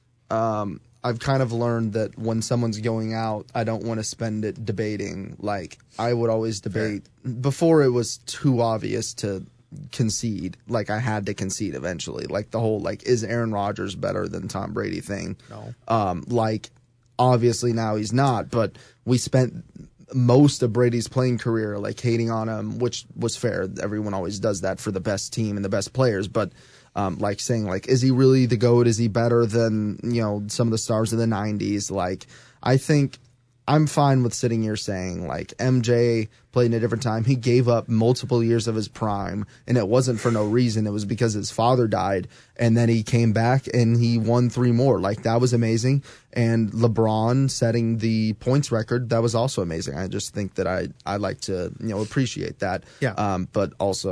um, I've kind of learned that when someone's going out, I don't want to spend it debating. Like, I would always debate. Before it was too obvious to concede. Like, I had to concede eventually. Like, the whole, like, is Aaron Rodgers better than Tom Brady thing? No. Um, like, obviously now he's not, but we spent most of Brady's playing career, like, hating on him, which was fair. Everyone always does that for the best team and the best players, but Um, like saying, like, is he really the GOAT? Is he better than, you know, some of the stars of the nineties? Like, I think I'm fine with sitting here saying, like, M J played in a different time. He gave up multiple years of his prime, and it wasn't for no reason. It was because his father died, and then he came back and he won three more. Like, that was amazing. And LeBron setting the points record, that was also amazing. I just think that I, I like to, you know, appreciate that. Yeah. Um, but also,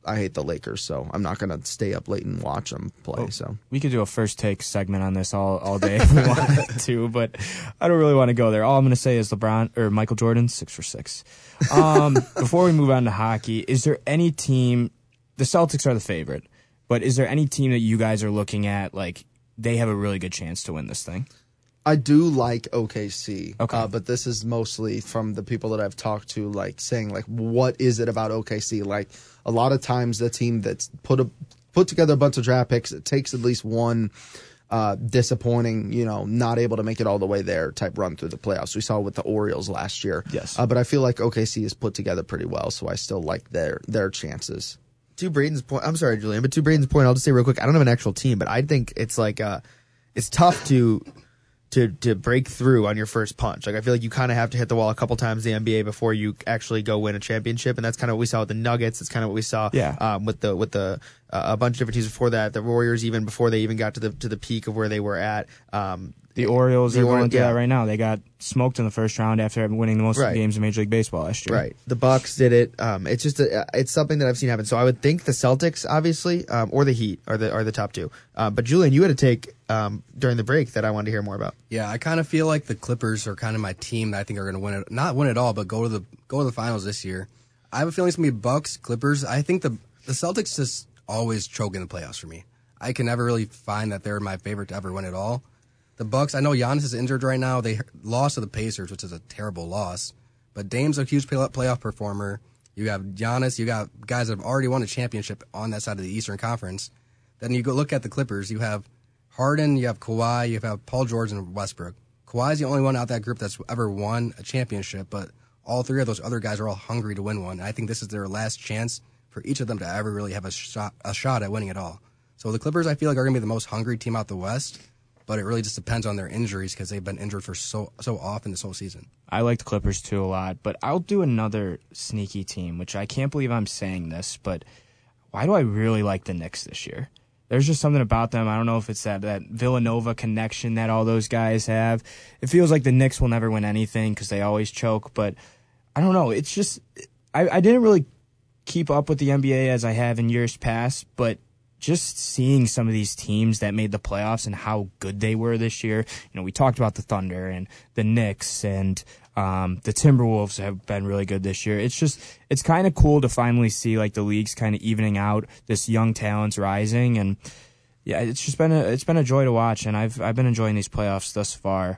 I hate the Lakers, so I'm not gonna stay up late and watch them play. So we could do a first take segment on this all, all day if we wanted to, but I don't really want to go there. All I'm gonna say is LeBron or Michael Jordan, six for six. Um, before we move on to hockey, is there any team? The Celtics are the favorite, but is there any team that you guys are looking at like they have a really good chance to win this thing? I do like O K C, okay. uh, but this is mostly from the people that I've talked to, like saying like, what is it about O K C? Like a lot of times the team that's put a put together a bunch of draft picks, it takes at least one uh, disappointing, you know, not able to make it all the way there type run through the playoffs. We saw with the Orioles last year. Yes, uh, but I feel like O K C is put together pretty well, so I still like their their chances. To Braden's point, I'm sorry, Julian, but to Braden's point, I'll just say real quick, I don't have an actual team, but I think it's like uh, it's tough to. To, to break through on your first punch. Like I feel like you kind of have to hit the wall a couple times in the N B A before you actually go win a championship, and that's kind of what we saw with the Nuggets. It's kind of what we saw yeah. um, with the with the uh, a bunch of different teams before that. The Warriors, even before they even got to the to the peak of where they were at. Um, the Orioles the are Ori- going through yeah. that right now. They got smoked in the first round after winning the most right. games in Major League Baseball last year. Right. The Bucks did it. Um, it's just a, it's something that I've seen happen. So I would think the Celtics, obviously, um, or the Heat are the are the top two. Uh, but Julian, you had a take um, during the break that I wanted to hear more about. Yeah, I kind of feel like the Clippers are kind of my team that I think are going to win it. Not win it all, but go to the go to the finals this year. I have a feeling it's going to be Bucks, Clippers. I think the the Celtics just always choke in the playoffs for me. I can never really find that they're my favorite to ever win it all. The Bucks, I know Giannis is injured right now. They lost to the Pacers, which is a terrible loss. But Dame's a huge playoff performer. You have Giannis. You got guys that have already won a championship on that side of the Eastern Conference. Then you go look at the Clippers. You have Harden, you have Kawhi, you have Paul George and Westbrook. Kawhi's the only one out that group that's ever won a championship, but all three of those other guys are all hungry to win one. And I think this is their last chance for each of them to ever really have a shot a shot at winning it all. So the Clippers, I feel like, are going to be the most hungry team out the West. But it really just depends on their injuries because they've been injured for so so often this whole season. I like the Clippers too a lot, but I'll do another sneaky team, which I can't believe I'm saying this, but why do I really like the Knicks this year? There's just something about them. I don't know if it's that, that Villanova connection that all those guys have. It feels like the Knicks will never win anything because they always choke, but I don't know. It's just I, I didn't really keep up with the N B A as I have in years past, but just seeing some of these teams that made the playoffs and how good they were this year. You know, we talked about the Thunder and the Knicks and um, the Timberwolves have been really good this year. It's just, it's kind of cool to finally see like the league's kind of evening out, this young talent's rising, and yeah, it's just been a, it's been a joy to watch, and I've I've been enjoying these playoffs thus far.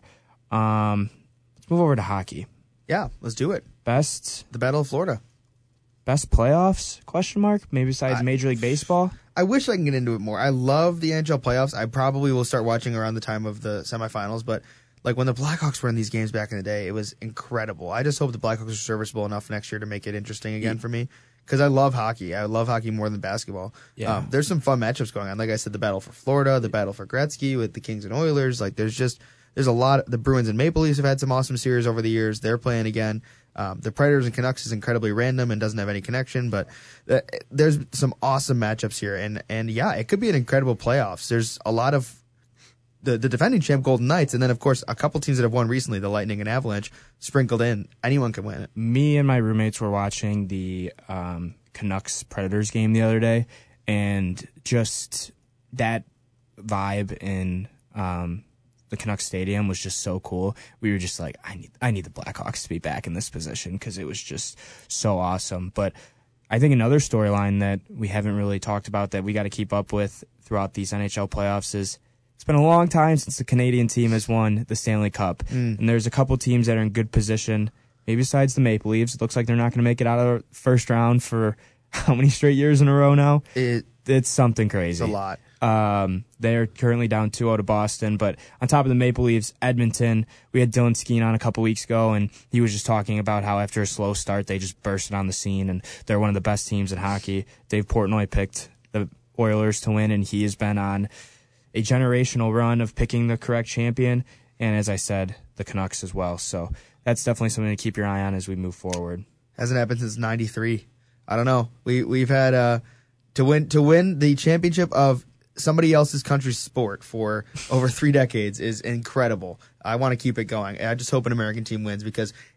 Um, let's move over to hockey. Yeah, let's do it. Best the Battle of Florida. Best playoffs? Question mark. Maybe besides I, Major League Baseball. I wish I can get into it more. I love the N H L playoffs. I probably will start watching around the time of the semifinals, but like when the Blackhawks were in these games back in the day, it was incredible. I just hope the Blackhawks are serviceable enough next year to make it interesting again yeah. for me, because I love hockey. I love hockey more than basketball. Yeah. Um, there's some fun matchups going on. Like I said, the battle for Florida, the battle for Gretzky with the Kings and Oilers. Like there's just there's a lot. The Bruins and Maple Leafs have had some awesome series over the years. They're playing again. Um, the Predators and Canucks is incredibly random and doesn't have any connection, but uh, there's some awesome matchups here, and and yeah, it could be an incredible playoffs. There's a lot of the the defending champ Golden Knights, and then of course a couple teams that have won recently, the Lightning and Avalanche, sprinkled in. Anyone can win it. Me and my roommates were watching the um, Canucks Predators game the other day, and just that vibe in um, the Canucks Stadium was just so cool. We were just like, I need, I need the Blackhawks to be back in this position because it was just so awesome. But I think another storyline that we haven't really talked about that we got to keep up with throughout these N H L playoffs is it's been a long time since the Canadian team has won the Stanley Cup, mm. and there's a couple teams that are in good position. Maybe besides the Maple Leafs, it looks like they're not going to make it out of the first round for how many straight years in a row now? It, it's something crazy. It's a lot. Um, they're currently down two oh to Boston, but on top of the Maple Leafs, Edmonton, we had Dylan Skeen on a couple weeks ago, and he was just talking about how after a slow start, they just bursted on the scene, and they're one of the best teams in hockey. Dave Portnoy picked the Oilers to win, and he has been on a generational run of picking the correct champion, and as I said, the Canucks as well. So that's definitely something to keep your eye on as we move forward. Hasn't happened since ninety-three. I don't know. We, we've had uh, to win to win the championship of somebody else's country's sport for over three decades is incredible. I want to keep it going. I just hope an American team wins because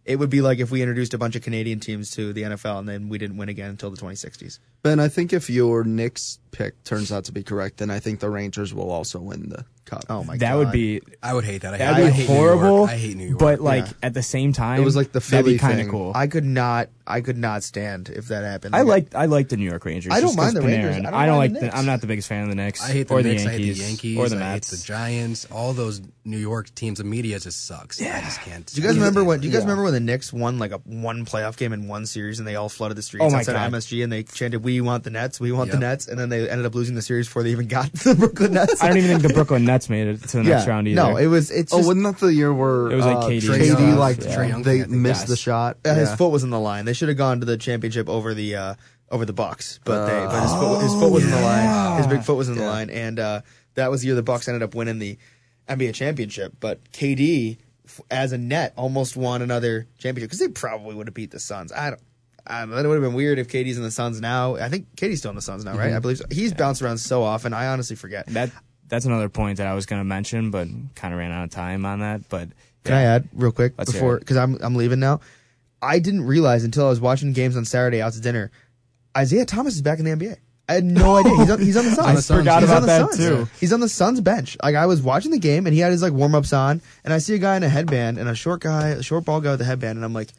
it would be like if we introduced a bunch of Canadian teams to the N F L and then we didn't win again until the twenty sixties. Ben, I think if your Knicks pick turns out to be correct, then I think the Rangers will also win the cup. Oh my that god, would be I would hate that. I, that hate, would I be hate New horrible. York. I hate New York. But like Yeah. at the same time, It was like the that'd Philly be kind of thing. cool. I could not, I could not stand if that happened. I like I like the New York Rangers. I don't just mind 'cause the Rangers. Panarin. I don't I don't mind like. the The, Knicks. I'm not the biggest fan of the Knicks. I hate the or Knicks. the I hate Yankees the Yankees. or the I hate Mets. the Giants. All those New York teams. The media just sucks. Yeah. I just can't. Do you guys remember when? Do you guys Yeah. remember when the Knicks won like a one playoff game in one series and they all flooded the streets Oh my outside of God. M S G and they chanted, "We want the Nets, we want the Yep. Nets," and then they ended up losing the series before they even got to the Brooklyn Nets. I don't even think the Brooklyn Nets made it to the next yeah, round either. no, it was. It's Oh, just, wasn't that the year where It was like uh, K D K D stuff. like Yeah. Trae Young they thing, I think. missed Yes. the shot? uh, his Yeah. foot was in the line. They should have gone to the championship over the uh, over the Bucks, but they but his foot, his foot was in the line. His big foot was in the line, and uh, that was the year the Bucks ended up winning the N B A championship. But K D, f- as a net, almost won another championship because they probably would have beat the Suns. I don't. I don't know. It would have been weird if K D's in the Suns now. I think K D's still in the Suns now, right? I believe so. He's bounced around so often. I honestly forget. that that's another point that I was going to mention, but kind of ran out of time on that. But Can I add real quick Let's hear before it. because I'm I'm leaving now. I didn't realize until I was watching games on Saturday out to dinner. Isaiah Thomas is back in the N B A. I had no idea. He's on, he's on the Suns. I He's forgot on about the that, Suns. too. He's on the Suns bench. Like I was watching the game and he had his like warm ups on, and I see a guy in a headband and a short guy, a short ball guy with a headband, and I'm like,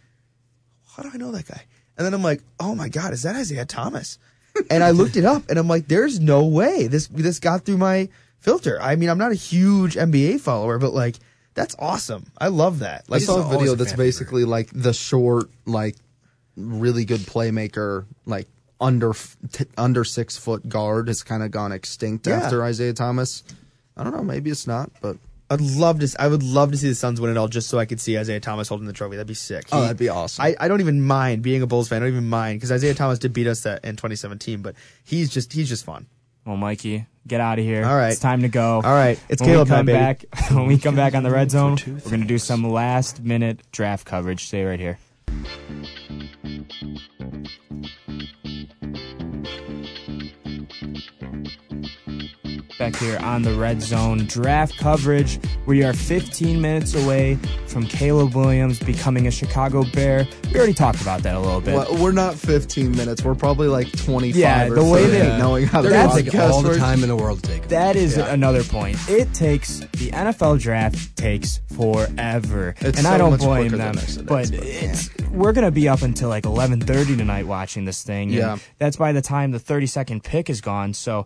how do I know that guy? And then I'm like, oh my god, is that Isaiah Thomas? And I looked it up, and I'm like, there's no way this this got through my filter. I mean, I'm not a huge N B A follower, but like. That's awesome. I love that. I Like, saw a always video a that's fan basically like the short, like really good playmaker, like under f- t- under six foot guard has kind of gone extinct Yeah. after Isaiah Thomas. I don't know, maybe it's not, but I'd love to. I would love to see the Suns win it all, just so I could see Isaiah Thomas holding the trophy. That'd be sick. oh, He- that'd be awesome. I, I don't even mind being a Bulls fan. I don't even mind because Isaiah Thomas did beat us that in twenty seventeen, but he's just he's just fun. well, Mikey, get out of here. All right. It's time to go. All right, it's when Caleb we come time, baby. back, when we come back on the Red Zone, we're going to do some last minute draft coverage. Stay right here. Back here on the Red Zone draft coverage. We are fifteen minutes away from Caleb Williams becoming a Chicago Bear. We already talked about that a little bit. Well, we're not fifteen minutes. We're probably like twenty-five Yeah, or the way thirty, they- knowing how They're to gonna That's take a all the password. time in the world to take. them. That is Yeah. another point. It takes the N F L draft takes forever, It's and so I don't much blame quicker them. than Exodus, But but, it's we're gonna be up until like eleven thirty tonight watching this thing. and Yeah. that's by the time the thirty second pick is gone. So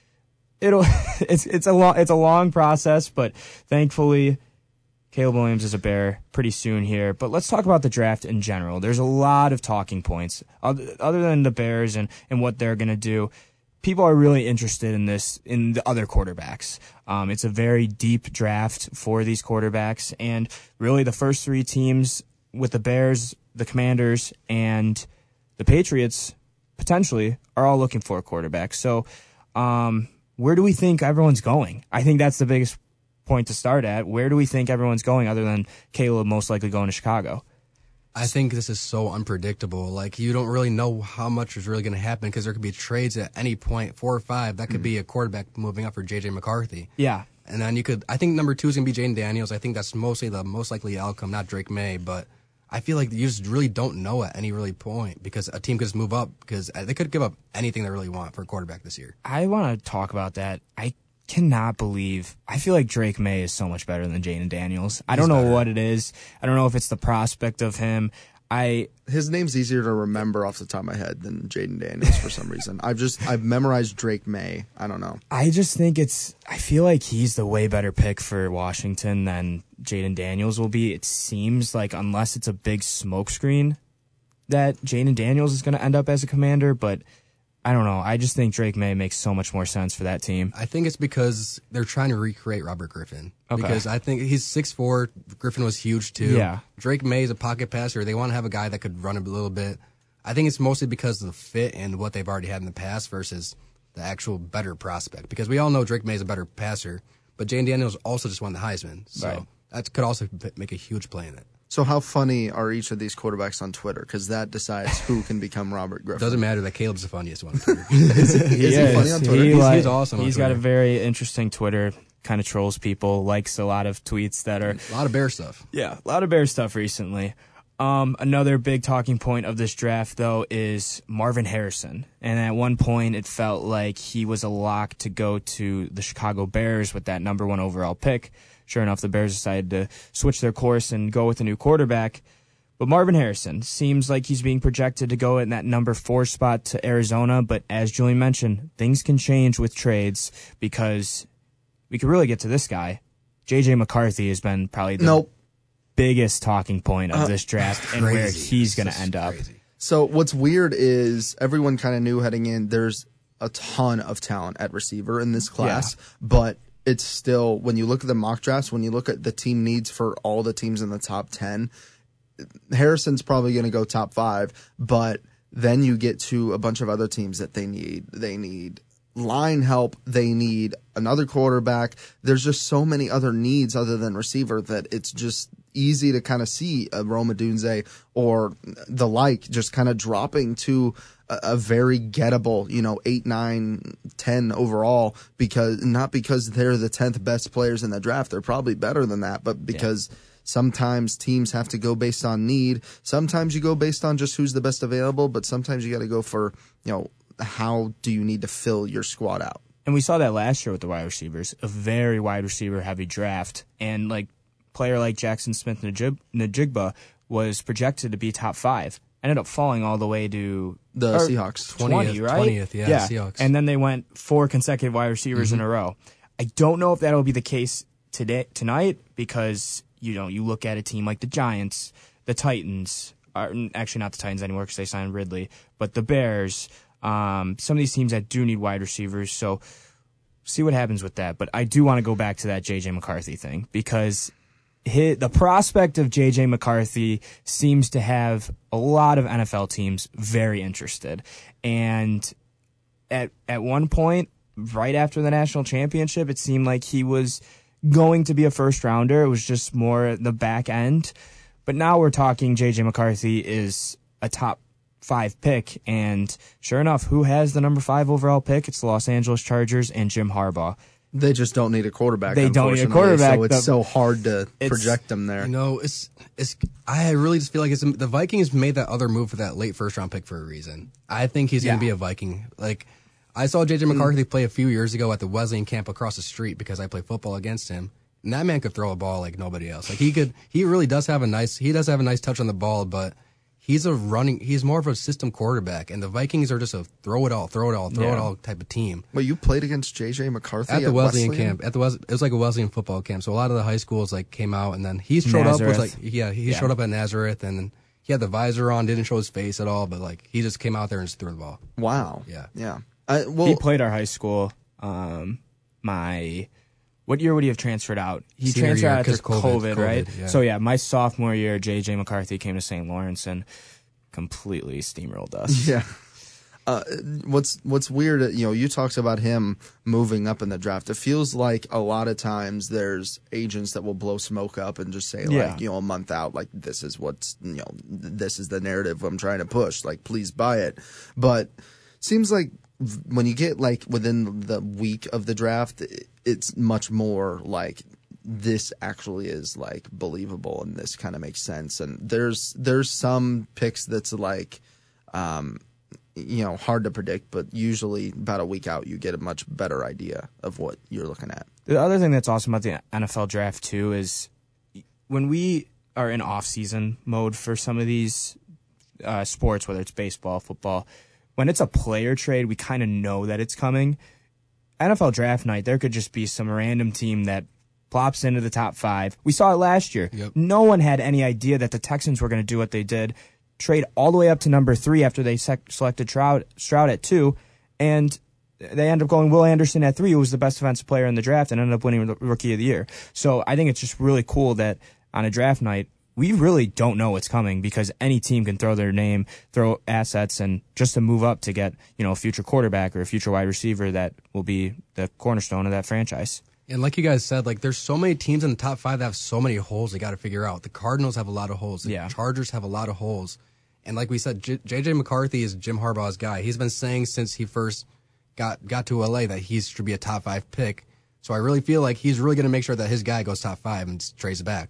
it'll it's it's a long it's a long process, but thankfully Caleb Williams is a Bear pretty soon here. But let's talk about the draft in general. There's a lot of talking points other, other than the Bears and and what they're gonna do. People are really interested in this, in the other quarterbacks. Um, it's a very deep draft for these quarterbacks, and really the first three teams with the Bears, the Commanders, and the Patriots potentially are all looking for a quarterback. So, um, where do we think everyone's going? I think that's the biggest point to start at. Where do we think everyone's going other than Caleb most likely going to Chicago? I think this is so unpredictable. Like, you don't really know how much is really going to happen because there could be trades at any point, four or five. That could be a quarterback moving up for J J McCarthy. Yeah. And then you could, I think number two is going to be Jaden Daniels. I think that's mostly the most likely outcome, not Drake May. But I feel like you just really don't know at any really point because a team could just move up because they could give up anything they really want for a quarterback this year. I want to talk about that. I cannot believe. I feel like Drake May is so much better than Jaden Daniels. I don't know better. what it is. I don't know if it's the prospect of him. I His name's easier to remember off the top of my head than Jaden Daniels for some reason. I've just I've memorized Drake May. I don't know. I just think it's. I feel like he's the way better pick for Washington than Jaden Daniels will be. It seems like unless it's a big smokescreen, that Jaden Daniels is going to end up as a Commander, but. I don't know. I just think Drake May makes so much more sense for that team. I think it's because they're trying to recreate Robert Griffin. Okay. Because I think he's six foot four. Griffin was huge too. Yeah. Drake May is a pocket passer. They want to have a guy that could run a little bit. I think it's mostly because of the fit and what they've already had in the past versus the actual better prospect. Because we all know Drake May is a better passer, but Jaden Daniels also just won the Heisman. So Right. that could also p- make a huge play in it. So how funny are each of these quarterbacks on Twitter? Because that decides who can become Robert Griffin. Doesn't matter that Caleb's the funniest one. Is he Is. funny on Twitter? He, He's- like- he's awesome on He's got a Twitter. very interesting Twitter. Kind of trolls people. Likes a lot of tweets that are a lot of Bear stuff. yeah, a lot of Bear stuff recently. Um, another big talking point of this draft, though, is Marvin Harrison. And at one point, it felt like he was a lock to go to the Chicago Bears with that number one overall pick. Sure enough, the Bears decided to switch their course and go with a new quarterback. But Marvin Harrison seems like he's being projected to go in that number four spot to Arizona. But as Julian mentioned, things can change with trades because we could really get to this guy. J J McCarthy has been probably the Nope. biggest talking point of Uh, this draft and where he's going to end up. Crazy. So what's weird is everyone kind of knew heading in there's a ton of talent at receiver in this class, but it's still, when you look at the mock drafts, when you look at the team needs for all the teams in the top ten, Harrison's probably going to go top five, but then you get to a bunch of other teams that they need. They need line help. They need another quarterback. There's just so many other needs other than receiver that it's just easy to kind of see a Rome Odunze or the like just kind of dropping to a, a very gettable, you know, eight, nine, ten overall, because not because they're the tenth best players in the draft. They're probably better than that, but because yeah. Sometimes teams have to go based on need. Sometimes you go based on just who's the best available, but sometimes you got to go for, you know, how do you need to fill your squad out? And we saw that last year with the wide receivers, a very wide receiver heavy draft. And like player like Jackson Smith Najib- Najigba was projected to be top five. Ended up falling all the way to the Seahawks. twenty, right? twentieth, yeah, yeah. Seahawks. And then they went four consecutive wide receivers mm-hmm. in a row. I don't know if that'll be the case today tonight because, you know, you look at a team like the Giants, the Titans, are actually not the Titans anymore because they signed Ridley, but the Bears, um, some of these teams that do need wide receivers. So see what happens with that. But I do want to go back to that J J McCarthy thing because his, the prospect of J J McCarthy seems to have a lot of N F L teams very interested. And at at one point, right after the national championship, it seemed like he was going to be a first rounder. It was just more the back end. But now we're talking J J McCarthy is a top five pick. And sure enough, who has the number five overall pick? It's the Los Angeles Chargers and Jim Harbaugh. They just don't need a quarterback. They don't need a quarterback. So it's so hard to project them there. You know, it's it's. I really just feel like it's the Vikings made that other move for that late first round pick for a reason. I think he's going to Yeah. be a Viking. Like I saw J J McCarthy play a few years ago at the Wesleyan camp across the street because I played football against him. And that man could throw a ball like nobody else. Like he could, he really does have a nice, he does have a nice touch on the ball, but he's a running, he's more of a system quarterback. And the Vikings are just a throw it all, throw it all, throw Yeah. it all type of team. Wait, you played against J J McCarthy At the Wesleyan, Wesleyan camp, at the Wes, it was like a Wesleyan football camp. So a lot of the high schools like came out, and then he showed up Nazareth. with like, yeah, he Yeah. showed up at Nazareth, and then he had the visor on, didn't show his face at all, but like he just came out there and just threw the ball. Wow. Yeah. Yeah. I, well, He played our high school. Um, my what year would he have transferred out? He Senior transferred year, out after 'cause COVID, COVID, right? COVID, yeah. So yeah, my sophomore year, J J McCarthy came to Saint Lawrence and completely steamrolled us. yeah. Uh, what's what's weird, you know, you talked about him moving up in the draft. It feels like a lot of times there's agents that will blow smoke up and just say, Yeah. like, you know, a month out, like, this is what's, you know, this is the narrative I'm trying to push. Like, please buy it. But seems like when you get, like, within the week of the draft, it's much more like this actually is, like, believable and this kind of makes sense. And there's there's some picks that's, like, um, you know, hard to predict, but usually about a week out, you get a much better idea of what you're looking at. The other thing that's awesome about the N F L draft too is when we are in off-season mode for some of these uh, sports, whether it's baseball, football, when it's a player trade, we kind of know that it's coming. N F L draft night, there could just be some random team that plops into the top five. We saw it last year. Yep. No one had any idea that the Texans were going to do what they did. Trade all the way up to number three after they sec- selected Stroud, Stroud at two, and they end up going Will Anderson at three, who was the best defensive player in the draft and ended up winning the Rookie of the Year. So I think it's just really cool that on a draft night, we really don't know what's coming because any team can throw their name, throw assets, and just to move up to get, you know, a future quarterback or a future wide receiver that will be the cornerstone of that franchise. And like you guys said, like there's so many teams in the top five that have so many holes they got to figure out. The Cardinals have a lot of holes. The Yeah. Chargers have a lot of holes. And like we said, J- J.J. McCarthy is Jim Harbaugh's guy. He's been saying since he first got got to L A that he should be a top five pick. So I really feel like he's really going to make sure that his guy goes top five and trades it back.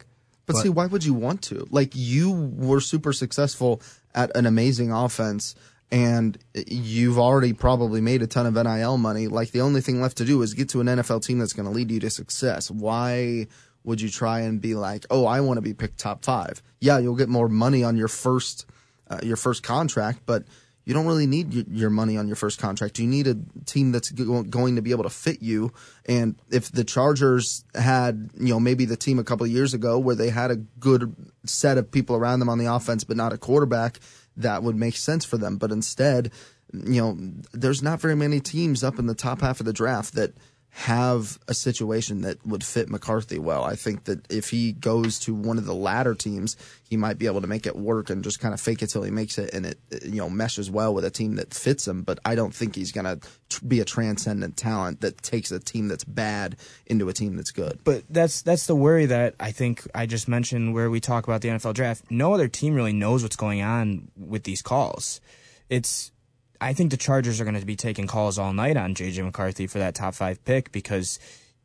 But, but see, why would you want to? Like, you were super successful at an amazing offense, and you've already probably made a ton of N I L money. Like, the only thing left to do is get to an N F L team that's going to lead you to success. Why would you try and be like, oh, I want to be picked top five? Yeah, you'll get more money on your first uh, your first contract, but you don't really need y- your money on your first contract. You need a team that's go- going to be able to fit you. And if the Chargers had, you know, maybe the team a couple of years ago where they had a good set of people around them on the offense, but not a quarterback, that would make sense for them. But instead, you know, there's not very many teams up in the top half of the draft that have a situation that would fit McCarthy well. I think that if he goes to one of the latter teams, he might be able to make it work and just kind of fake it till he makes it, and it, you know, meshes well with a team that fits him. But I don't think he's going to be a transcendent talent that takes a team that's bad into a team that's good. But that's that's the worry that I think I just mentioned where we talk about the N F L draft. No other team really knows what's going on with these calls. It's I think the Chargers are going to be taking calls all night on J J McCarthy for that top five pick because,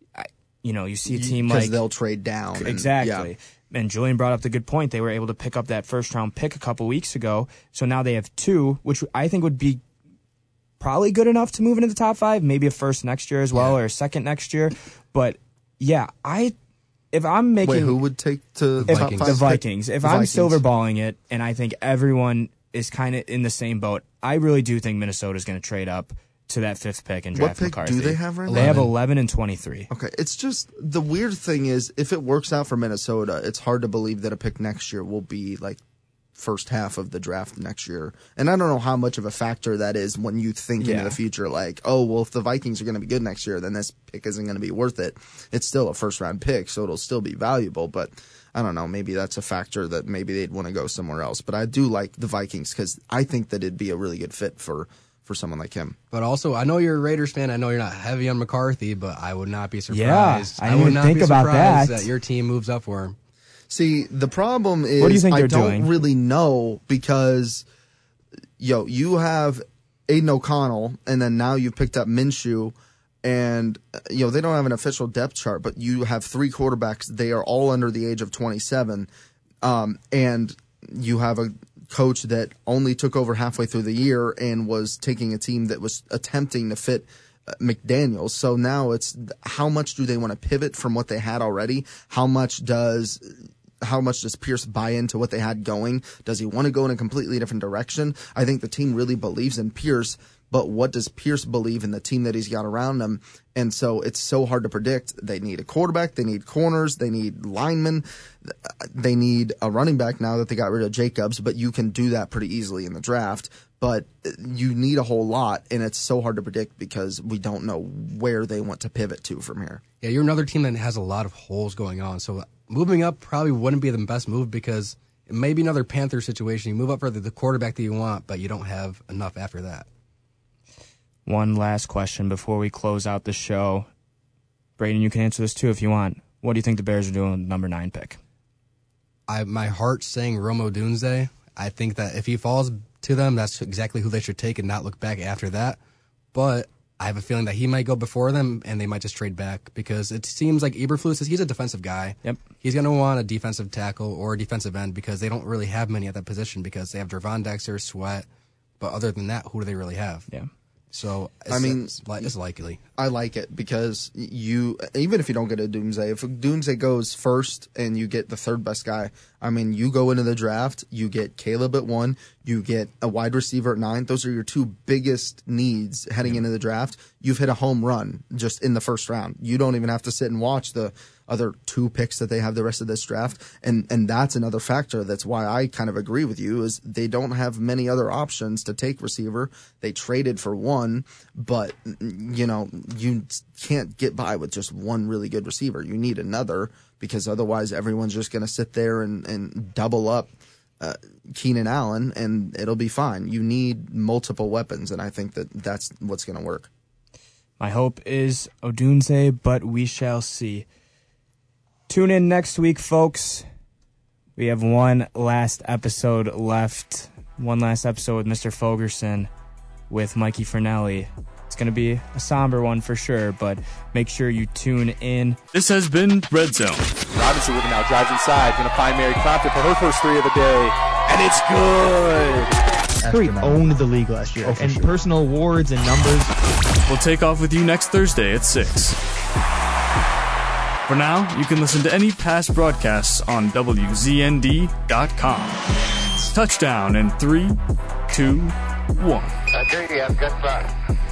you know, you see a team like... Because they'll trade down. And, exactly. Yeah. And Julian brought up the good point. They were able to pick up that first-round pick a couple weeks ago, so now they have two, which I think would be probably good enough to move into the top five, maybe a first next year as well, yeah. or a second next year. But, yeah, I... If I'm making... Wait, who would take to if, top five? The Vikings. If the I'm Vikings. silverballing it, and I think everyone is kind of in the same boat, I really do think Minnesota's going to trade up to that fifth pick and draft what pick McCarthy. do they have right now? They have eleven and twenty-three. Okay, it's just the weird thing is if it works out for Minnesota, it's hard to believe that a pick next year will be like first half of the draft next year. And I don't know how much of a factor that is when you think yeah. into the future, like, oh, well, if the Vikings are going to be good next year, then this pick isn't going to be worth it. It's still a first round pick, so it'll still be valuable, but I don't know, maybe that's a factor that maybe they'd want to go somewhere else. But I do like the Vikings because I think that it'd be a really good fit for, for someone like him. But also, I know you're a Raiders fan. I know you're not heavy on McCarthy, but I would not be surprised. Yeah, I, I would didn't not think be about surprised that. that your team moves up for him. See, the problem is what do you think I they're don't doing? really know because, yo, you have Aiden O'Connell, and then now you've picked up Minshew, and, you know, they don't have an official depth chart, but you have three quarterbacks. They are all under the age of twenty-seven, um, and you have a coach that only took over halfway through the year and was taking a team that was attempting to fit McDaniels. So now it's how much do they want to pivot from what they had already? How much does how much does Pierce buy into what they had going? Does he want to go in a completely different direction? I think the team really believes in Pierce, but what does Pierce believe in the team that he's got around him? And so it's so hard to predict. They need a quarterback, they need corners, they need linemen, they need a running back now that they got rid of Jacobs, but you can do that pretty easily in the draft. But you need a whole lot, and it's so hard to predict because we don't know where they want to pivot to from here. Yeah, you're another team that has a lot of holes going on. So moving up probably wouldn't be the best move because it may be another Panther situation. You move up for the, the quarterback that you want, but you don't have enough after that. One last question before we close out the show. Braden, you can answer this too if you want. What do you think the Bears are doing with the number nine pick? I my heart's saying Rome Odunze. I think that if he falls to them, that's exactly who they should take and not look back after that. But I have a feeling that he might go before them and they might just trade back because it seems like Eberflus, he's a defensive guy. Yep. He's going to want a defensive tackle or a defensive end because they don't really have many at that position because they have Gervon Dexter, Sweat. But other than that, who do they really have? Yeah. So, it's, I mean, it's, it's likely. I like it because you, even if you don't get a Doomsday, if Doomsday goes first and you get the third best guy, I mean, you go into the draft, you get Caleb at one, you get a wide receiver at nine. Those are your two biggest needs heading yeah. into the draft. You've hit a home run just in the first round. You don't even have to sit and watch the other two picks that they have the rest of this draft. And and that's another factor. That's why I kind of agree with you is they don't have many other options to take receiver. They traded for one, but, you know, you can't get by with just one really good receiver. You need another because otherwise everyone's just going to sit there and, and double up uh, Keenan Allen and it'll be fine. You need multiple weapons, and I think that that's what's going to work. My hope is Odunze, but we shall see. Tune in next week, folks. We have one last episode left. One last episode with Mister Fogerson with Mikey Fernelli. It's going to be a somber one for sure, but make sure you tune in. This has been Red Zone. Rod Robinson with it now. Drives inside. Going to find Mary Crompton for her first three of the day. And it's good. Curry owned the league last year. Oh, for and sure. personal awards and numbers. We'll take off with you next Thursday at six. For now, you can listen to any past broadcasts on W Z N D dot com. Touchdown in three, two, one. I do, you have good fun.